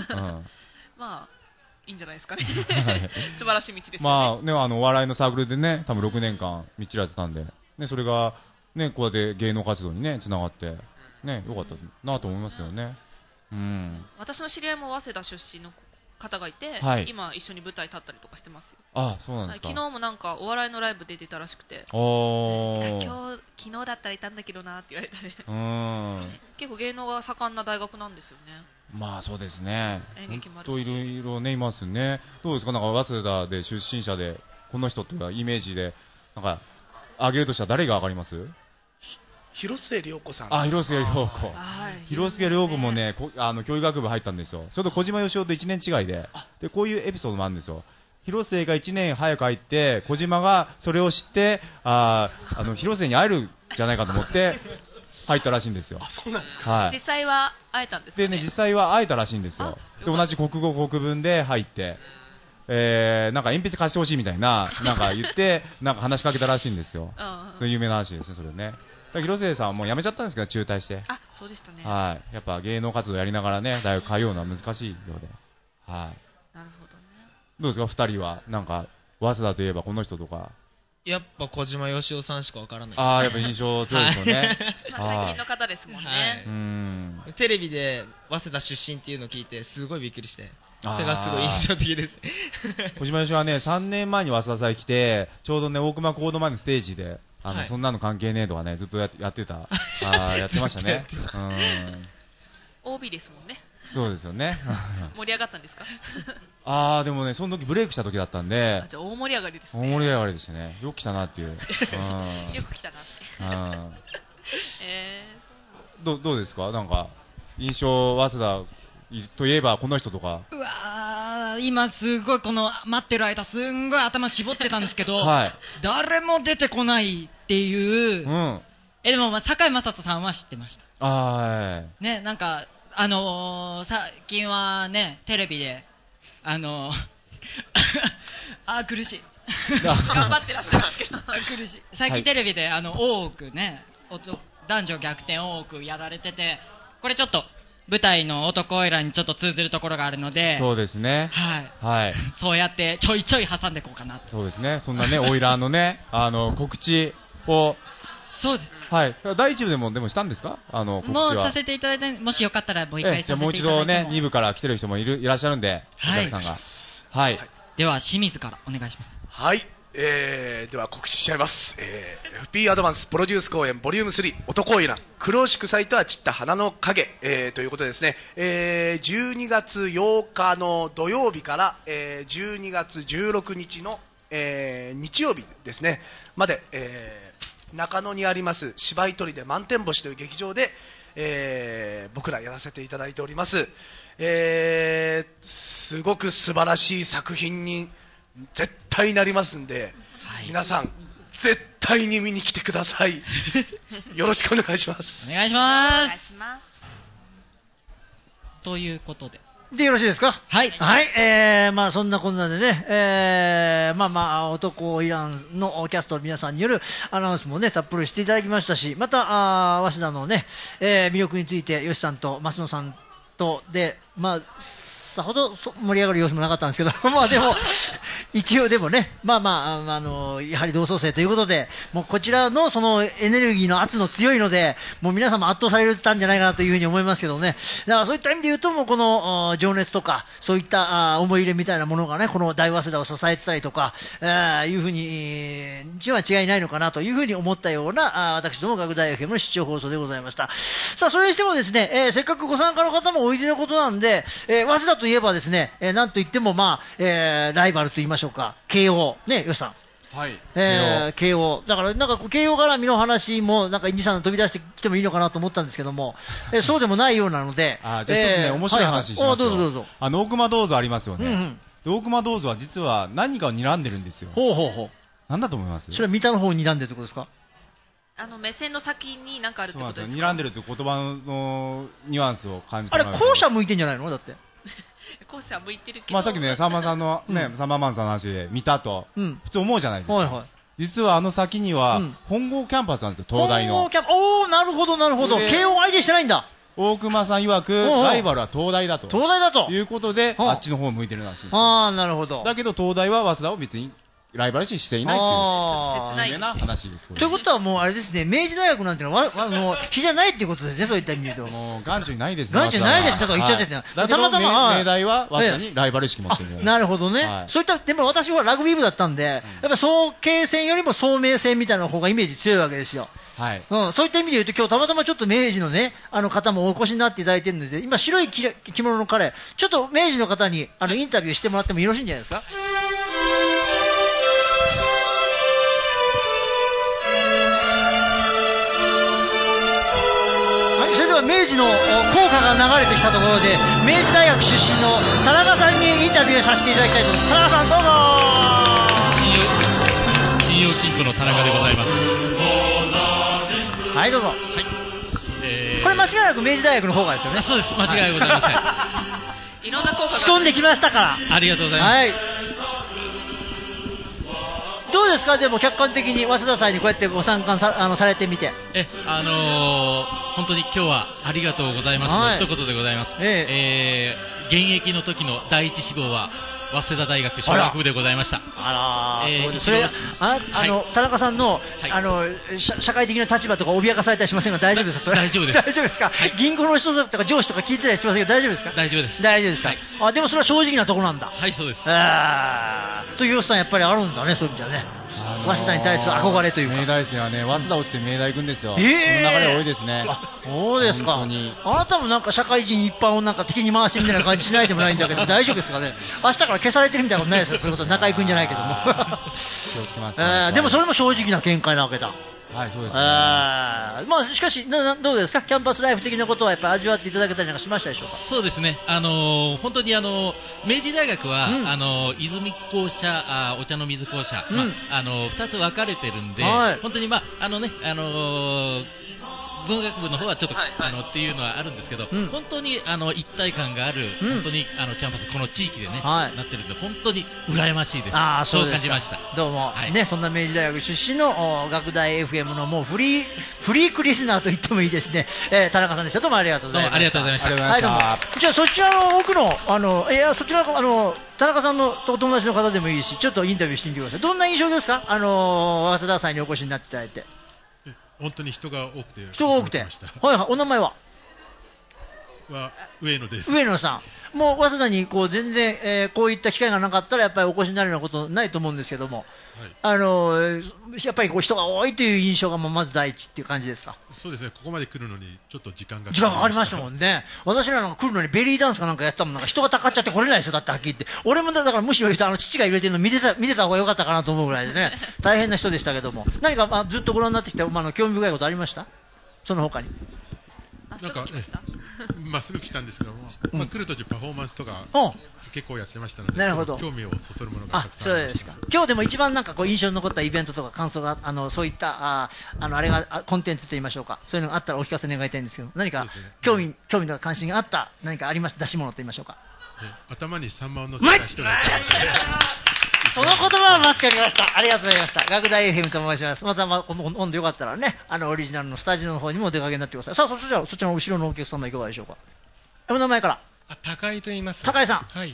まあ、いいんじゃないですかね。素晴らしい道ですよね。 まあね、お笑いのサークルでね、多分6年間みっちりやってたんで、ね、それが、ね、こうやって芸能活動にね、つながって、ね、よかったなと思いますけどね。 私の知り合いも早稲田出身の方がいて、今一緒に舞台立ったりとかしてますよ。 あ、そうなんですか。 昨日もなんかお笑いのライブ出てたらしくて、昨日だったらいたんだけどなって言われたね。結構芸能が盛んな大学なんですよね。 まあそうですね。 演劇もあるし。 いろいろねいますね。どうですか、なんか早稲田で出身者でこの人というかイメージでなんか挙げるとしたら誰が上がります？ 広末涼子さん。 広末涼子。広末涼子もね、教育学部入ったんですよ。ちょうど小島よしおと1年違いで、こういうエピソードもあるんですよ。広末が1年早く入って、小島がそれを知って、広末に会えるんじゃないかと思って、入ったらしいんですよ。 そうなんですか。 実際は会えたんですね。 でね、実際は会えたらしいんですよ。で、同じ国語国文で入って、なんか鉛筆貸してほしいみたいな、なんか言って、なんか話しかけたらしいんですよ。有名な話ですね、それね。広末さんはもう辞めちゃったんですけど、中退して。 そうでしたね。 はい。やっぱ芸能活動やりながらね、大学通うのは難しいようで。はい。 なるほどね。 どうですか、二人は。なんか、早稲田といえばこの人とか。 やっぱ小島よしおさんしかわからない。 やっぱ印象強いですよね。 最近の方ですもんね。 テレビで早稲田出身っていうのを聞いて、すごいびっくりして。それがすごい印象的です。 小島よしおはね、3年前に早稲田祭来て、ちょうどね、大熊コード前のステージで、そんなの関係ねえとかね、ずっとやってた。やってましたね。 OB ですもんね。 そうですよね。 盛り上がったんですか？ でもね、その時ブレイクした時だったんで。 じゃあ大盛り上がりですね。 大盛り上がりでしたね。よく来たなっていう。よく来たなって。 どうですか？なんか、印象、早稲田といえばこの人とか。 うわー、今すごいこの待ってる間すんごい頭絞ってたんですけど、誰も出てこないっていう。でも堺雅人さんは知ってました。ね、なんか最近はね、テレビで苦しい。 頑張ってらっしゃるんですけど。 苦しい。最近テレビで大奥ね、男女逆転大奥やられてて、これちょっと舞台の男オイラにちょっと通ずるところがあるので、 そうですね。 はい。そうやってちょいちょい挟んでいこうかなと。 そうですね。そんなね、オイラーのね、告知を。 そうです。 はい。第1部でもしたんですか？告知は。 もうさせていただいて、もしよかったらもう一回させていただいても。 じゃあもう一度ね、2部から来てる人もいらっしゃるんで、お客さんが。はい。 では、清水からお願いします。 はい。では告知しちゃいます。FP アドバンスプロデュース公演ボリューム3男いらん黒祝祭とは散った花の影、ということでですね、12月8日の土曜日から、12月16日の、日曜日ですねまで、中野にあります芝居取りで満天星という劇場で、僕らやらせていただいております。すごく素晴らしい作品に絶対なりますんで、皆さん絶対に見に来てください。よろしくお願いします。 お願いします。ということでよろしいですか？ はい。 はい。まあそんなこんなでね、男イランのキャストの皆さんによるアナウンスもね、たっぷりしていただきましたし、また、早稲田のね、魅力について、吉さんと増野さんとで、さほど盛り上がる様子もなかったんですけど、でも、一応でもね、やはり同窓生ということで、もうこちらのそのエネルギーの圧の強いので、もう皆様圧倒されたんじゃないかなというふうに思いますけどね。だからそういった意味で言うと、もうこの情熱とか、そういった思い入れみたいなものがね、この大早稲田を支えてたりとか、いうふうに、は違いないのかなというふうに思ったような、私ども学大 FM の視聴放送でございました。さあ、それにしてもですね、せっかくご参加の方もおいでのことなんで、早稲田といえばですね、なんといってもライバルと言いましょうか、慶応ね、吉さん。 はい、 慶応だからなんか慶応絡みの話もなんかインディさん飛び出してきてもいいのかなと思ったんですけども、そうでもないようなので、 じゃあ一つね、面白い話しますよ。 どうぞどうぞ。 大熊銅像ありますよね。大熊銅像は実は何かを睨んでるんですよ。 ほうほうほう。 なんだと思います？ それは三田の方に睨んでるってことですか？ 目線の先に何かあるってことですか？ 睨んでるって言葉のニュアンスを感じてあれ後者向いてんじゃないの？だって後者向いてるけど、 さっきね、さんまさんのね、さんまマンさんの話で見たと、普通思うじゃないですか。実はあの先には本郷キャンパスなんですよ、東大の。 本郷キャンパス、おー、なるほどなるほど。慶応相手してないんだ。 大熊さん曰くライバルは東大だと。 東大だということで、あっちの方を向いてるらしい。 なるほど。 だけど東大は早稲田を別にライバル視していないっていう有名な話です。 ということはもうあれですね、明治大学なんてのは比じゃないっていうことですね、そういった意味で言うと。 もう眼中にないですね。 眼中にないです。だから言っちゃうんですね。 だけど明大は早稲田にライバル意識持ってる。 なるほどね。そういったでも私はラグビー部だったんで、やっぱり早慶戦よりも早明戦みたいな方がイメージ強いわけですよ。 はい。 そういった意味で言うと今日たまたまちょっと明治のね方もお越しになっていただいてるので、今白い着物の彼、ちょっと明治の方にインタビューしてもらってもよろしいんじゃないですか。それでは明治の校歌が流れてきたところで、明治大学出身の田中さんにインタビューさせていただきたいと思います。田中さんどうぞ。信用金庫の田中でございます。 はい、どうぞ。はい。これ間違いなく明治大学の方がですよね。 そうです、間違いございません。 いろんな効果が仕込んできましたから。 ありがとうございます。はい。 どうですか、でも客観的に早稲田祭にこうやってご参加されてみて。 本当に今日はありがとうございますの一言でございます。現役の時の第一志望は早稲田大学商学部でございました。 それ田中さんの、社会的な立場とか脅かされたりしませんが大丈夫ですか？ 大丈夫です。 大丈夫ですか？銀行の人とか上司とか聞いてたりしませんが大丈夫ですか？ 大丈夫です。 大丈夫ですか？でもそれは正直なところなんだ。 はい、そうです。 というさんやっぱりあるんだね、そういう意味じゃね。早稲田に対する憧れというか。 明大生はね、早稲田落ちて明大行くんですよ。その流れ多いですね。 そうですか。あなたもなんか社会人一般をなんか敵に回してみたいな感じしないでもないんだけど、大丈夫ですかね。明日から消されてるみたいなことないですよ。そういうこと中居君じゃないけども。 気をつけます。 でもそれも正直な見解なわけだ。 はい、そうですね。 しかしどうですか、キャンパスライフ的なことはやっぱ味わっていただけたりなんかしましたでしょうか。 そうですね。本当に明治大学は、泉校舎、お茶の水校舎、2つ分かれてるんで、本当に文学部の方はちょっと、っていうのはあるんですけど、本当に一体感がある、本当にキャンパス、この地域でね、なってるんで、本当に羨ましいです。そう感じました。 どうも、そんな明治大学出身の学大 FM のもうフリークリスナーと言ってもいいですね、田中さんでした。どうもありがとうございました。 ありがとうございました。 はい、じゃあそちらの奥のそちらの田中さんのお友達の方でもいいし、ちょっとインタビューしてみてください。どんな印象ですか、早稲田祭にお越しになっていただいて。 本当に人が多くて、 お名前は上野です。 上野さん、もう早稲田に全然、こういった機会がなかったらやっぱりお越しになるようなことないと思うんですけども、やっぱり人が多いという印象がまず第一っていう感じですか。 そうですね、ここまで来るのにちょっと時間がかかりましたもんね。私らなんか来るのにベリーダンスかなんかやったもん、なんか人がたかっちゃって来れないですよ、だってはっきり言って。俺もだからむしろ言うと父が入れてるの見てた方が良かったかなと思うぐらいでね、大変な人でしたけども、何かずっとご覧になってきて、興味深いことありました？その他に。 なんかまっすぐ来たんですけども、来る途中パフォーマンスとか結構やってましたので、興味をそそるものがたくさんありました。 今日でも一番なんか印象に残ったイベントとか感想がそういったあれがコンテンツと言いましょうか、そういうのがあったらお聞かせ願いたいんですけど、何か興味とか関心があった何かありました、出し物と言いましょうか。 頭に3万を乗せた人がいたので。 その言葉を待っておりました。ありがとうございました。学大 FM と申します。また今度よかったらね、オリジナルのスタジオの方にもお出かけになってください。さあ、そちらの後ろのお客様いかがでしょうか。お名前から。 高井と言います。 高井さん。はい。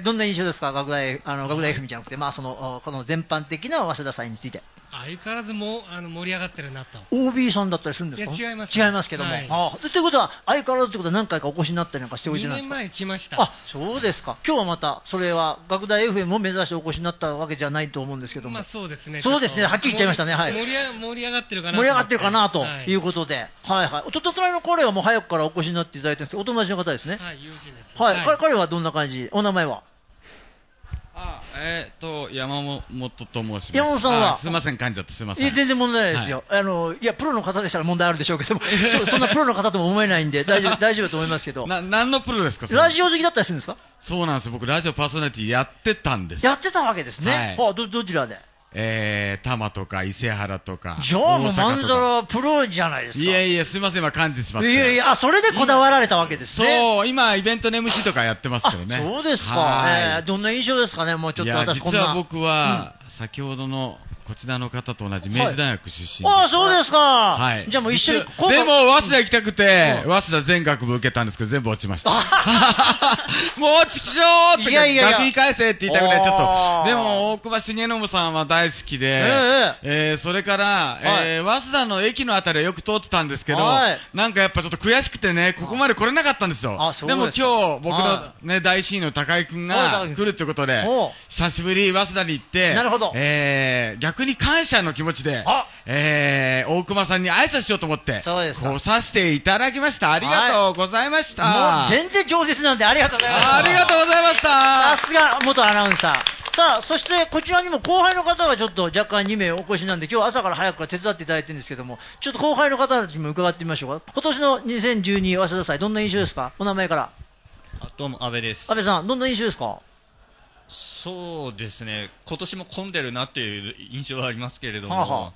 どんな印象ですか、学大 FM じゃなくて、この全般的な早稲田祭について。 相変わらず盛り上がってるなと。 OB さんだったりするんですか？ いや違います。 違いますけども。ということは相変わらずということは何回かお越しになったりなんかしておいてるんですか？ 2年前来ました。 そうですか。今日はまたそれは学大 FM を目指してお越しになったわけじゃないと思うんですけども。 そうですね。 そうですね。はっきり言っちゃいましたね。はい。 盛り上がってるかな。 盛り上がってるかなということで、隣の彼はもう早くからお越しになっていただいてるんですけど、お友達の方ですね。 はい、友人です。 はい。彼はどんな感じ？お名前は？ 山本と申します。 山本さんはすみません、噛んじゃってすみません。 いや、全然問題ないですよ。いや、プロの方でしたら問題あるでしょうけども、そんなプロの方とも思えないんで、大丈夫だと思いますけど。 何のプロですか？ ラジオ好きだったりするんですか？ そうなんですよ。僕、ラジオパーソナリティやってたんです。 やってたわけですね。はい。どちらで？ 多摩とか伊勢原とか。 じゃあもうまんざらプロじゃないですか。 いや、すみません、今噛んでしまって。 いや、それでこだわられたわけですね。 そう、今、イベントの MC とかやってますけどね。 そうですか。どんな印象ですかね、もうちょっと私こんな。 実は僕は、先ほどの、こちらの方と同じ明治大学出身。 ああ、そうですか。はい。じゃあもう一緒に。 でも、早稲田行きたくて、早稲田全学部受けたんですけど、全部落ちました。もう、ちくしょーって学費返せって言いたくて、ちょっと。でも、大隈重信さんは大好きで、それから、早稲田の駅のあたりはよく通ってたんですけど、なんかやっぱちょっと悔しくてね、ここまで来れなかったんですよ。でも今日、僕のね、大親友高井くんが来るってことで、久しぶり早稲田に行って、 なるほど。 逆に感謝の気持ちで、大熊さんに挨拶しようと思って、来させていただきました。ありがとうございました。 もう全然饒舌なんでありがとうございました。 ありがとうございました。 さすが元アナウンサー。さあ、そしてこちらにも後輩の方がちょっと若干2名お越しなんで、今日朝から早くから手伝っていただいてるんですけども、ちょっと後輩の方たちにも伺ってみましょうか。今年の2012早稲田祭、どんな印象ですか？お名前から。 どうも、安倍です。 安倍さん、どんな印象ですか？ そうですね、今年も混んでるなっていう印象はありますけれども、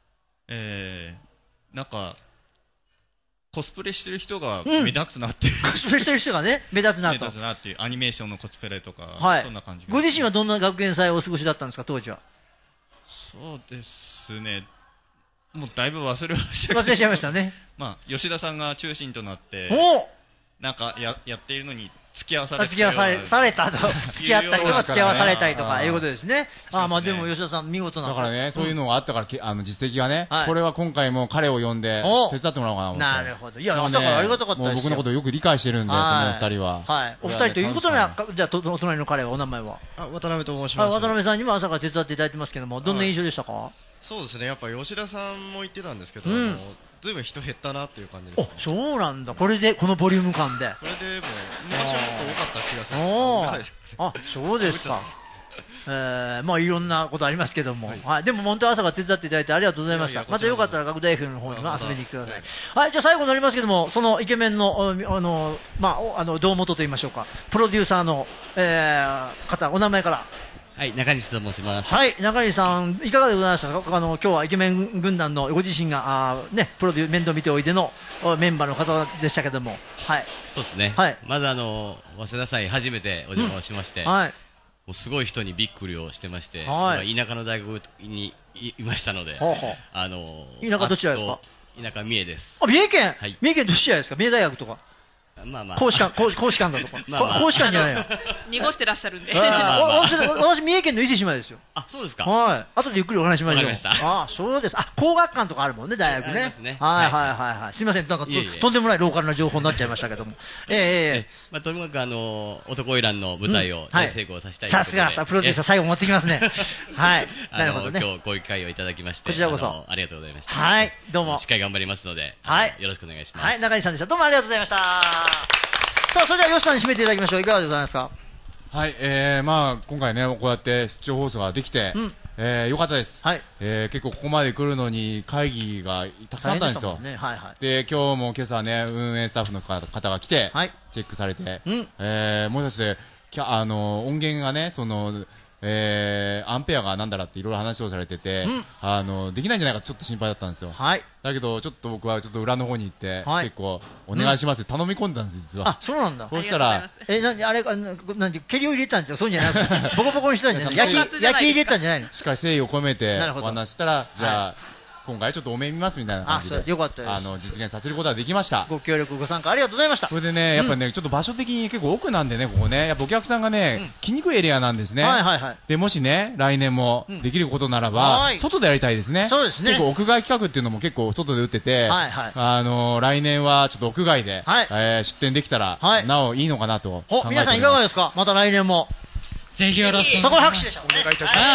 なんか、コスプレしてる人が目立つなっていう、 コスプレしてる人がね、目立つなと。 目立つなっていう、アニメーションのコスプレとか、そんな感じ。 ご自身はどんな学園祭をお過ごしだったんですか、当時は。 そうですね、もうだいぶ忘れましたけど。忘れちゃいましたね。 まあ、吉田さんが中心となって、なんかやっているのに、付き合わされたと。付き合ったりとか、付き合わされたりとか、いうことですね。まあでも吉田さん、見事な。 だからね、そういうのがあったから、実績がね、これは今回も彼を呼んで、手伝ってもらおうかなと思って。 なるほど。いや、だからありがたかったですよ。 僕のことをよく理解してるんで、このお二人は。 はい。お二人ということは、じゃあ、お隣の彼は、お名前は？ 渡辺と申します。 渡辺さんにも朝から手伝っていただいてますけども、どんな印象でしたか？ そうですね、やっぱ吉田さんも言ってたんですけど、ずいぶん人減ったなっていう感じです、ね。 そうなんだ。これで、このボリューム感で。 これでもう、昔はもっと多かった気がする。 そうですか。まあいろんなことありますけども、でも本当朝から手伝っていただいてありがとうございました。またよかったら学大 FM の方にも遊びに来てください。はい、じゃあ最後になりますけども、そのイケメンの胴元と言いましょうか、プロデューサーの方、お名前から。 はい、中西と申します。 はい、中西さん、いかがでございましたか？今日はイケメン軍団のご自身がプロデュー面倒見ておいでのメンバーの方でしたけども、はい。 そうですね。はい。まず早稲田祭初めてお邪魔をしまして、はい。もうすごい人にびっくりをしてまして、はい、田舎の大学にいましたので、 田舎どちらですか？ 田舎三重です。 三重県？はい。三重県どちらですか？三重大学とか。 まあまあ、 公使館だとか、公使館じゃないよ。 濁してらっしゃるんで。 私、三重県の伊勢志摩ですよ。 あ、そうですか。 はい。後でゆっくりお話しましょう。 わかりました。 あ、そうです。工学館とかあるもんね、大学ね。はい。すみません、なんかとんでもないローカルな情報になっちゃいましたけども。 まあとにかく男いらんの舞台を大成功させたい。 さすが、プロデューサー最後持ってきますね。はい。なるほどね。 今日こういう機会をいただきまして、 こちらこそありがとうございました。 はい、どうも。 しっかり頑張りますので、よろしくお願いします。 はい、中西さんでした。どうもありがとうございました。さあ、それでは吉さんに締めていただきましょう。いかがでございますか？ はい、まあ今回ね、こうやって出張放送ができて、よかったです。はい。結構ここまで来るのに会議がたくさんあったんですよ。で、今日も今朝ね、運営スタッフの方が来て、チェックされて、もしかして、音源がね、アンペアがなんだらっていろいろ話をされてて、できないんじゃないかちょっと心配だったんですよ。だけどちょっと僕はちょっと裏の方に行って、結構お願いしますって頼み込んだんです、実は。 あ、そうなんだ。 そうしたら、 蹴りを入れたんですよ。そうじゃなくて、ボコボコにしたんじゃない？焼き入れたんじゃないの？ しっかり誠意を込めてお話したら、じゃあ、今回ちょっとお目見ますみたいな感じで、 よかったです。 実現させることができました。 ご協力ご参加ありがとうございました。 それでね、やっぱね、ちょっと場所的に結構奥なんでね、ここね、やっぱお客さんがね、来にくいエリアなんですね。で、もしね、来年もできることならば、外でやりたいですね。 そうですね。 結構屋外企画っていうのも結構外で打ってて、来年はちょっと屋外で出店できたら、なおいいのかなと考えております。 皆さんいかがですか？また来年も。 ぜひよろしく。 そこ拍手でした。お願いいたします。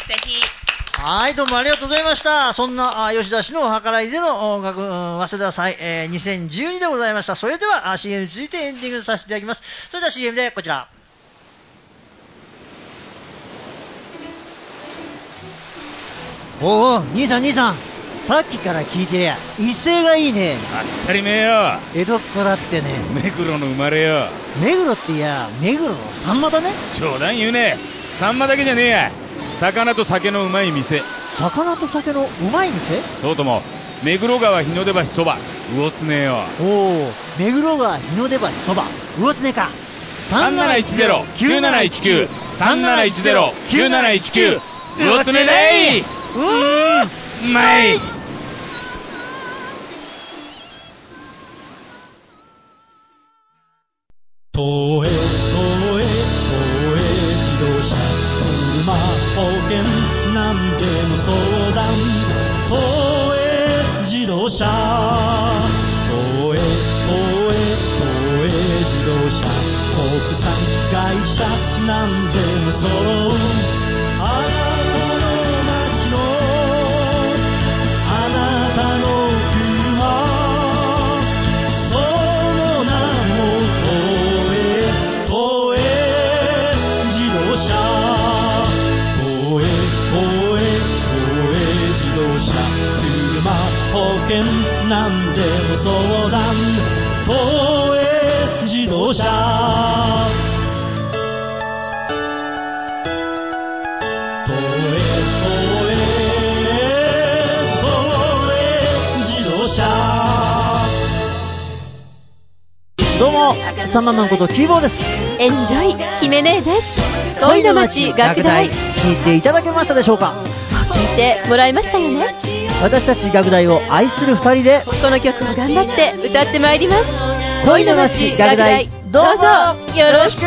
ぜひ。 はい、どうもありがとうございました。そんな吉田氏のお計らいでの早稲田祭、2012でございました。それでは CM についてエンディングさせていただきます。それでは CM でこちら。 おお、兄さん、さっきから聞いてりゃ威勢がいいね。 当たり前よ。 江戸っ子だってね。 目黒の生まれよ。 目黒っていや、目黒のサンマだね。 冗談言うね。サンマだけじゃねえや。魚と酒のうまい店。 魚と酒のうまい店？ そうとも目黒川日の出橋そば魚常よ。 おお、目黒川日の出橋そば魚常か。 3710-9719 3710-9719魚常だい。うまい。 東映自動車車保険なんでも相談。東映自動車東映自動車国産会社なんでも揃う。あなたの街のあなたの車、その名も東映自動車東映自動車車保険なんでも相談。東映自動車どうも、サンママンことキーボーです。 エンジョイ姫姉です。恋の街楽大、 聞いていただけましたでしょうか？ 聞いてもらいましたよね。 私たち楽大を愛する二人でこの曲を頑張って歌ってまいります。 恋の街楽大、どうぞよろしく。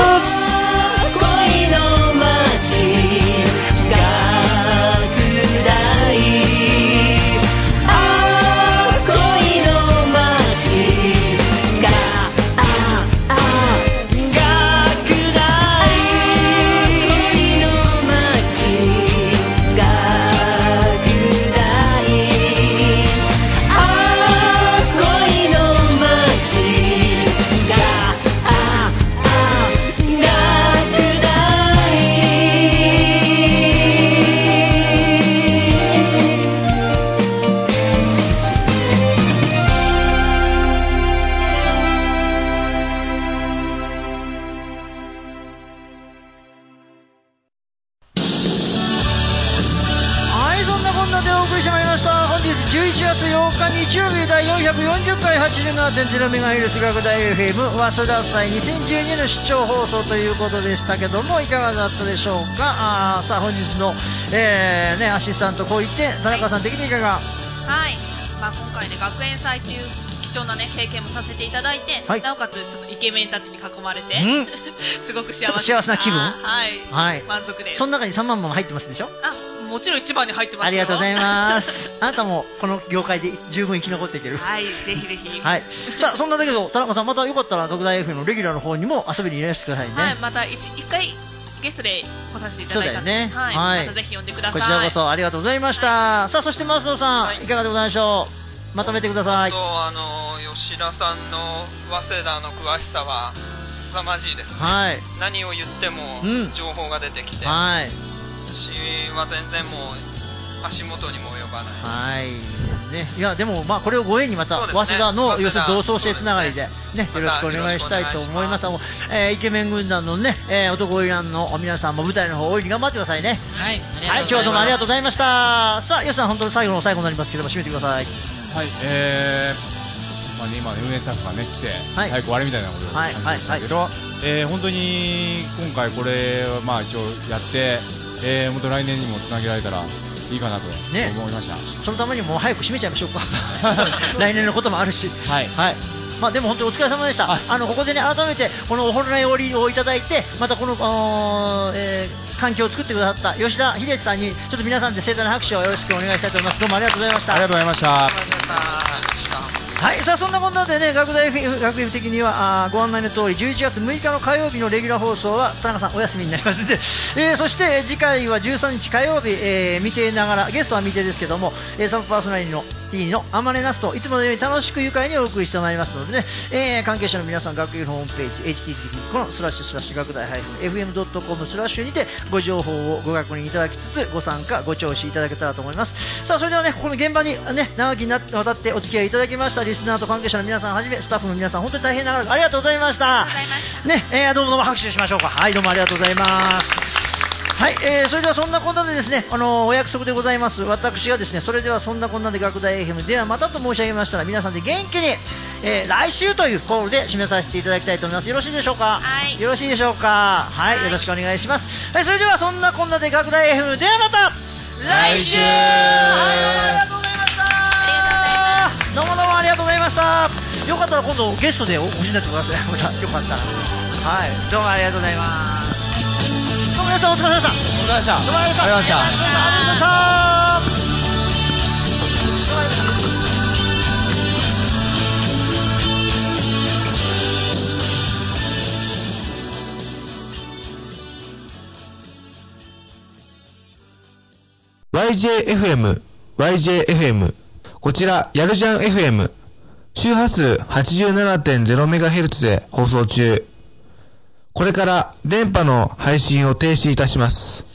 87.0MHz 楽大 FM 早稲田祭2012の出張放送ということでしたけども、いかがだったでしょうか。さあ本日の、アシスタントこう言って田中さん的にいかが？ はい、今回ね学園祭という貴重なね経験もさせていただいて、はい、なおかつちょっとイケメンたちに囲まれて、すごく幸せな気分、 はい、満足です。 その中に3万も入ってますでしょ？ もちろん一番に入ってますよ。 ありがとうございます。あなたもこの業界で十分生き残っていける。 はい、ぜひぜひ。 はい。さあそんなだけど田中さん、またよかったら楽大 FM のレギュラーの方にも遊びにいらしてくださいね。 はい、また一回ゲストで来させていただいたので、ね、はい、またぜひ呼んでください。 こちらこそありがとうございました。はい、さあそして増野さん、いかがでございましょう？まとめてください。 吉田さんの早稲田の詳しさは凄まじいですね。 はい、 何を言っても情報が出てきて、 はい、 私は全然もう足元にも及ばない。 はいね、いやでもこれをご縁にまた早稲田の要するに同窓生つながりでね、よろしくお願いしたいと思います。イケメン軍団のね、男いらんの皆さんも舞台の方大いに頑張ってくださいね。 はい、 はい、今日はどうもありがとうございました。さあ吉さん、本当に最後の最後になりますけども締めてください。 はい、今運営スタッフがね来て、早く終わりみたいなことを感じましたけど、本当に今回これ一応やって、本当来年にもつなげられたらいいかなと思いました。 そのためにもう早く締めちゃいましょうか。来年のこともあるし。はい。でも本当にお疲れ様でした。ここでね改めてこのおほろないおりをいただいて、またこの環境を作ってくださった吉田秀さんにちょっと皆さんで盛大な拍手をよろしくお願いしたいと思います。どうもありがとうございました。 ありがとうございました。 はい、さあそんなこんなでね、学大 FM 的にはご案内の通り11月6日の火曜日のレギュラー放送は田中さんお休みになりますので、そして次回は13日火曜日、未定ながらゲストは未定ですけども、サブパーソナリティのティのアマネナスといつものように楽しく愉快にお送りしてまいりますのでね、関係者の皆さん学友ホームページ http:// 学大 -fm.com/ にてご情報をご確認いただきつつご参加ご聴取いただけたらと思います。さあそれではね、ここの現場にね長きにわたってお付き合いいただきましたリスナーと関係者の皆さんはじめスタッフの皆さん本当に大変長らくありがとうございましたね、どうも拍手しましょうか。はい、どうもありがとうございます。はい、それではそんなこんなでですね、お約束でございます。私がですね、それではそんなこんなで学大 FM ではまたと申し上げましたら、皆さんで元気に、来週というコールで締めさせていただきたいと思います。よろしいでしょうか。はい、よろしいでしょうか。はい、よろしくお願いします。はい、それではそんなこんなで学大 FM ではまた来週。ありがとうございました。どうもありがとうございました。よかったら今度ゲストでお越しになってください。またよかったら。はい、どうもありがとうございます。どうも皆さんお疲れ様でした。お疲れ様でした。どうもありがとうございました。ありがとうございました。 YJFM、YJFM。こちら、やるじゃん FM。周波数 87.0MHz で放送中。これから電波の配信を停止いたします。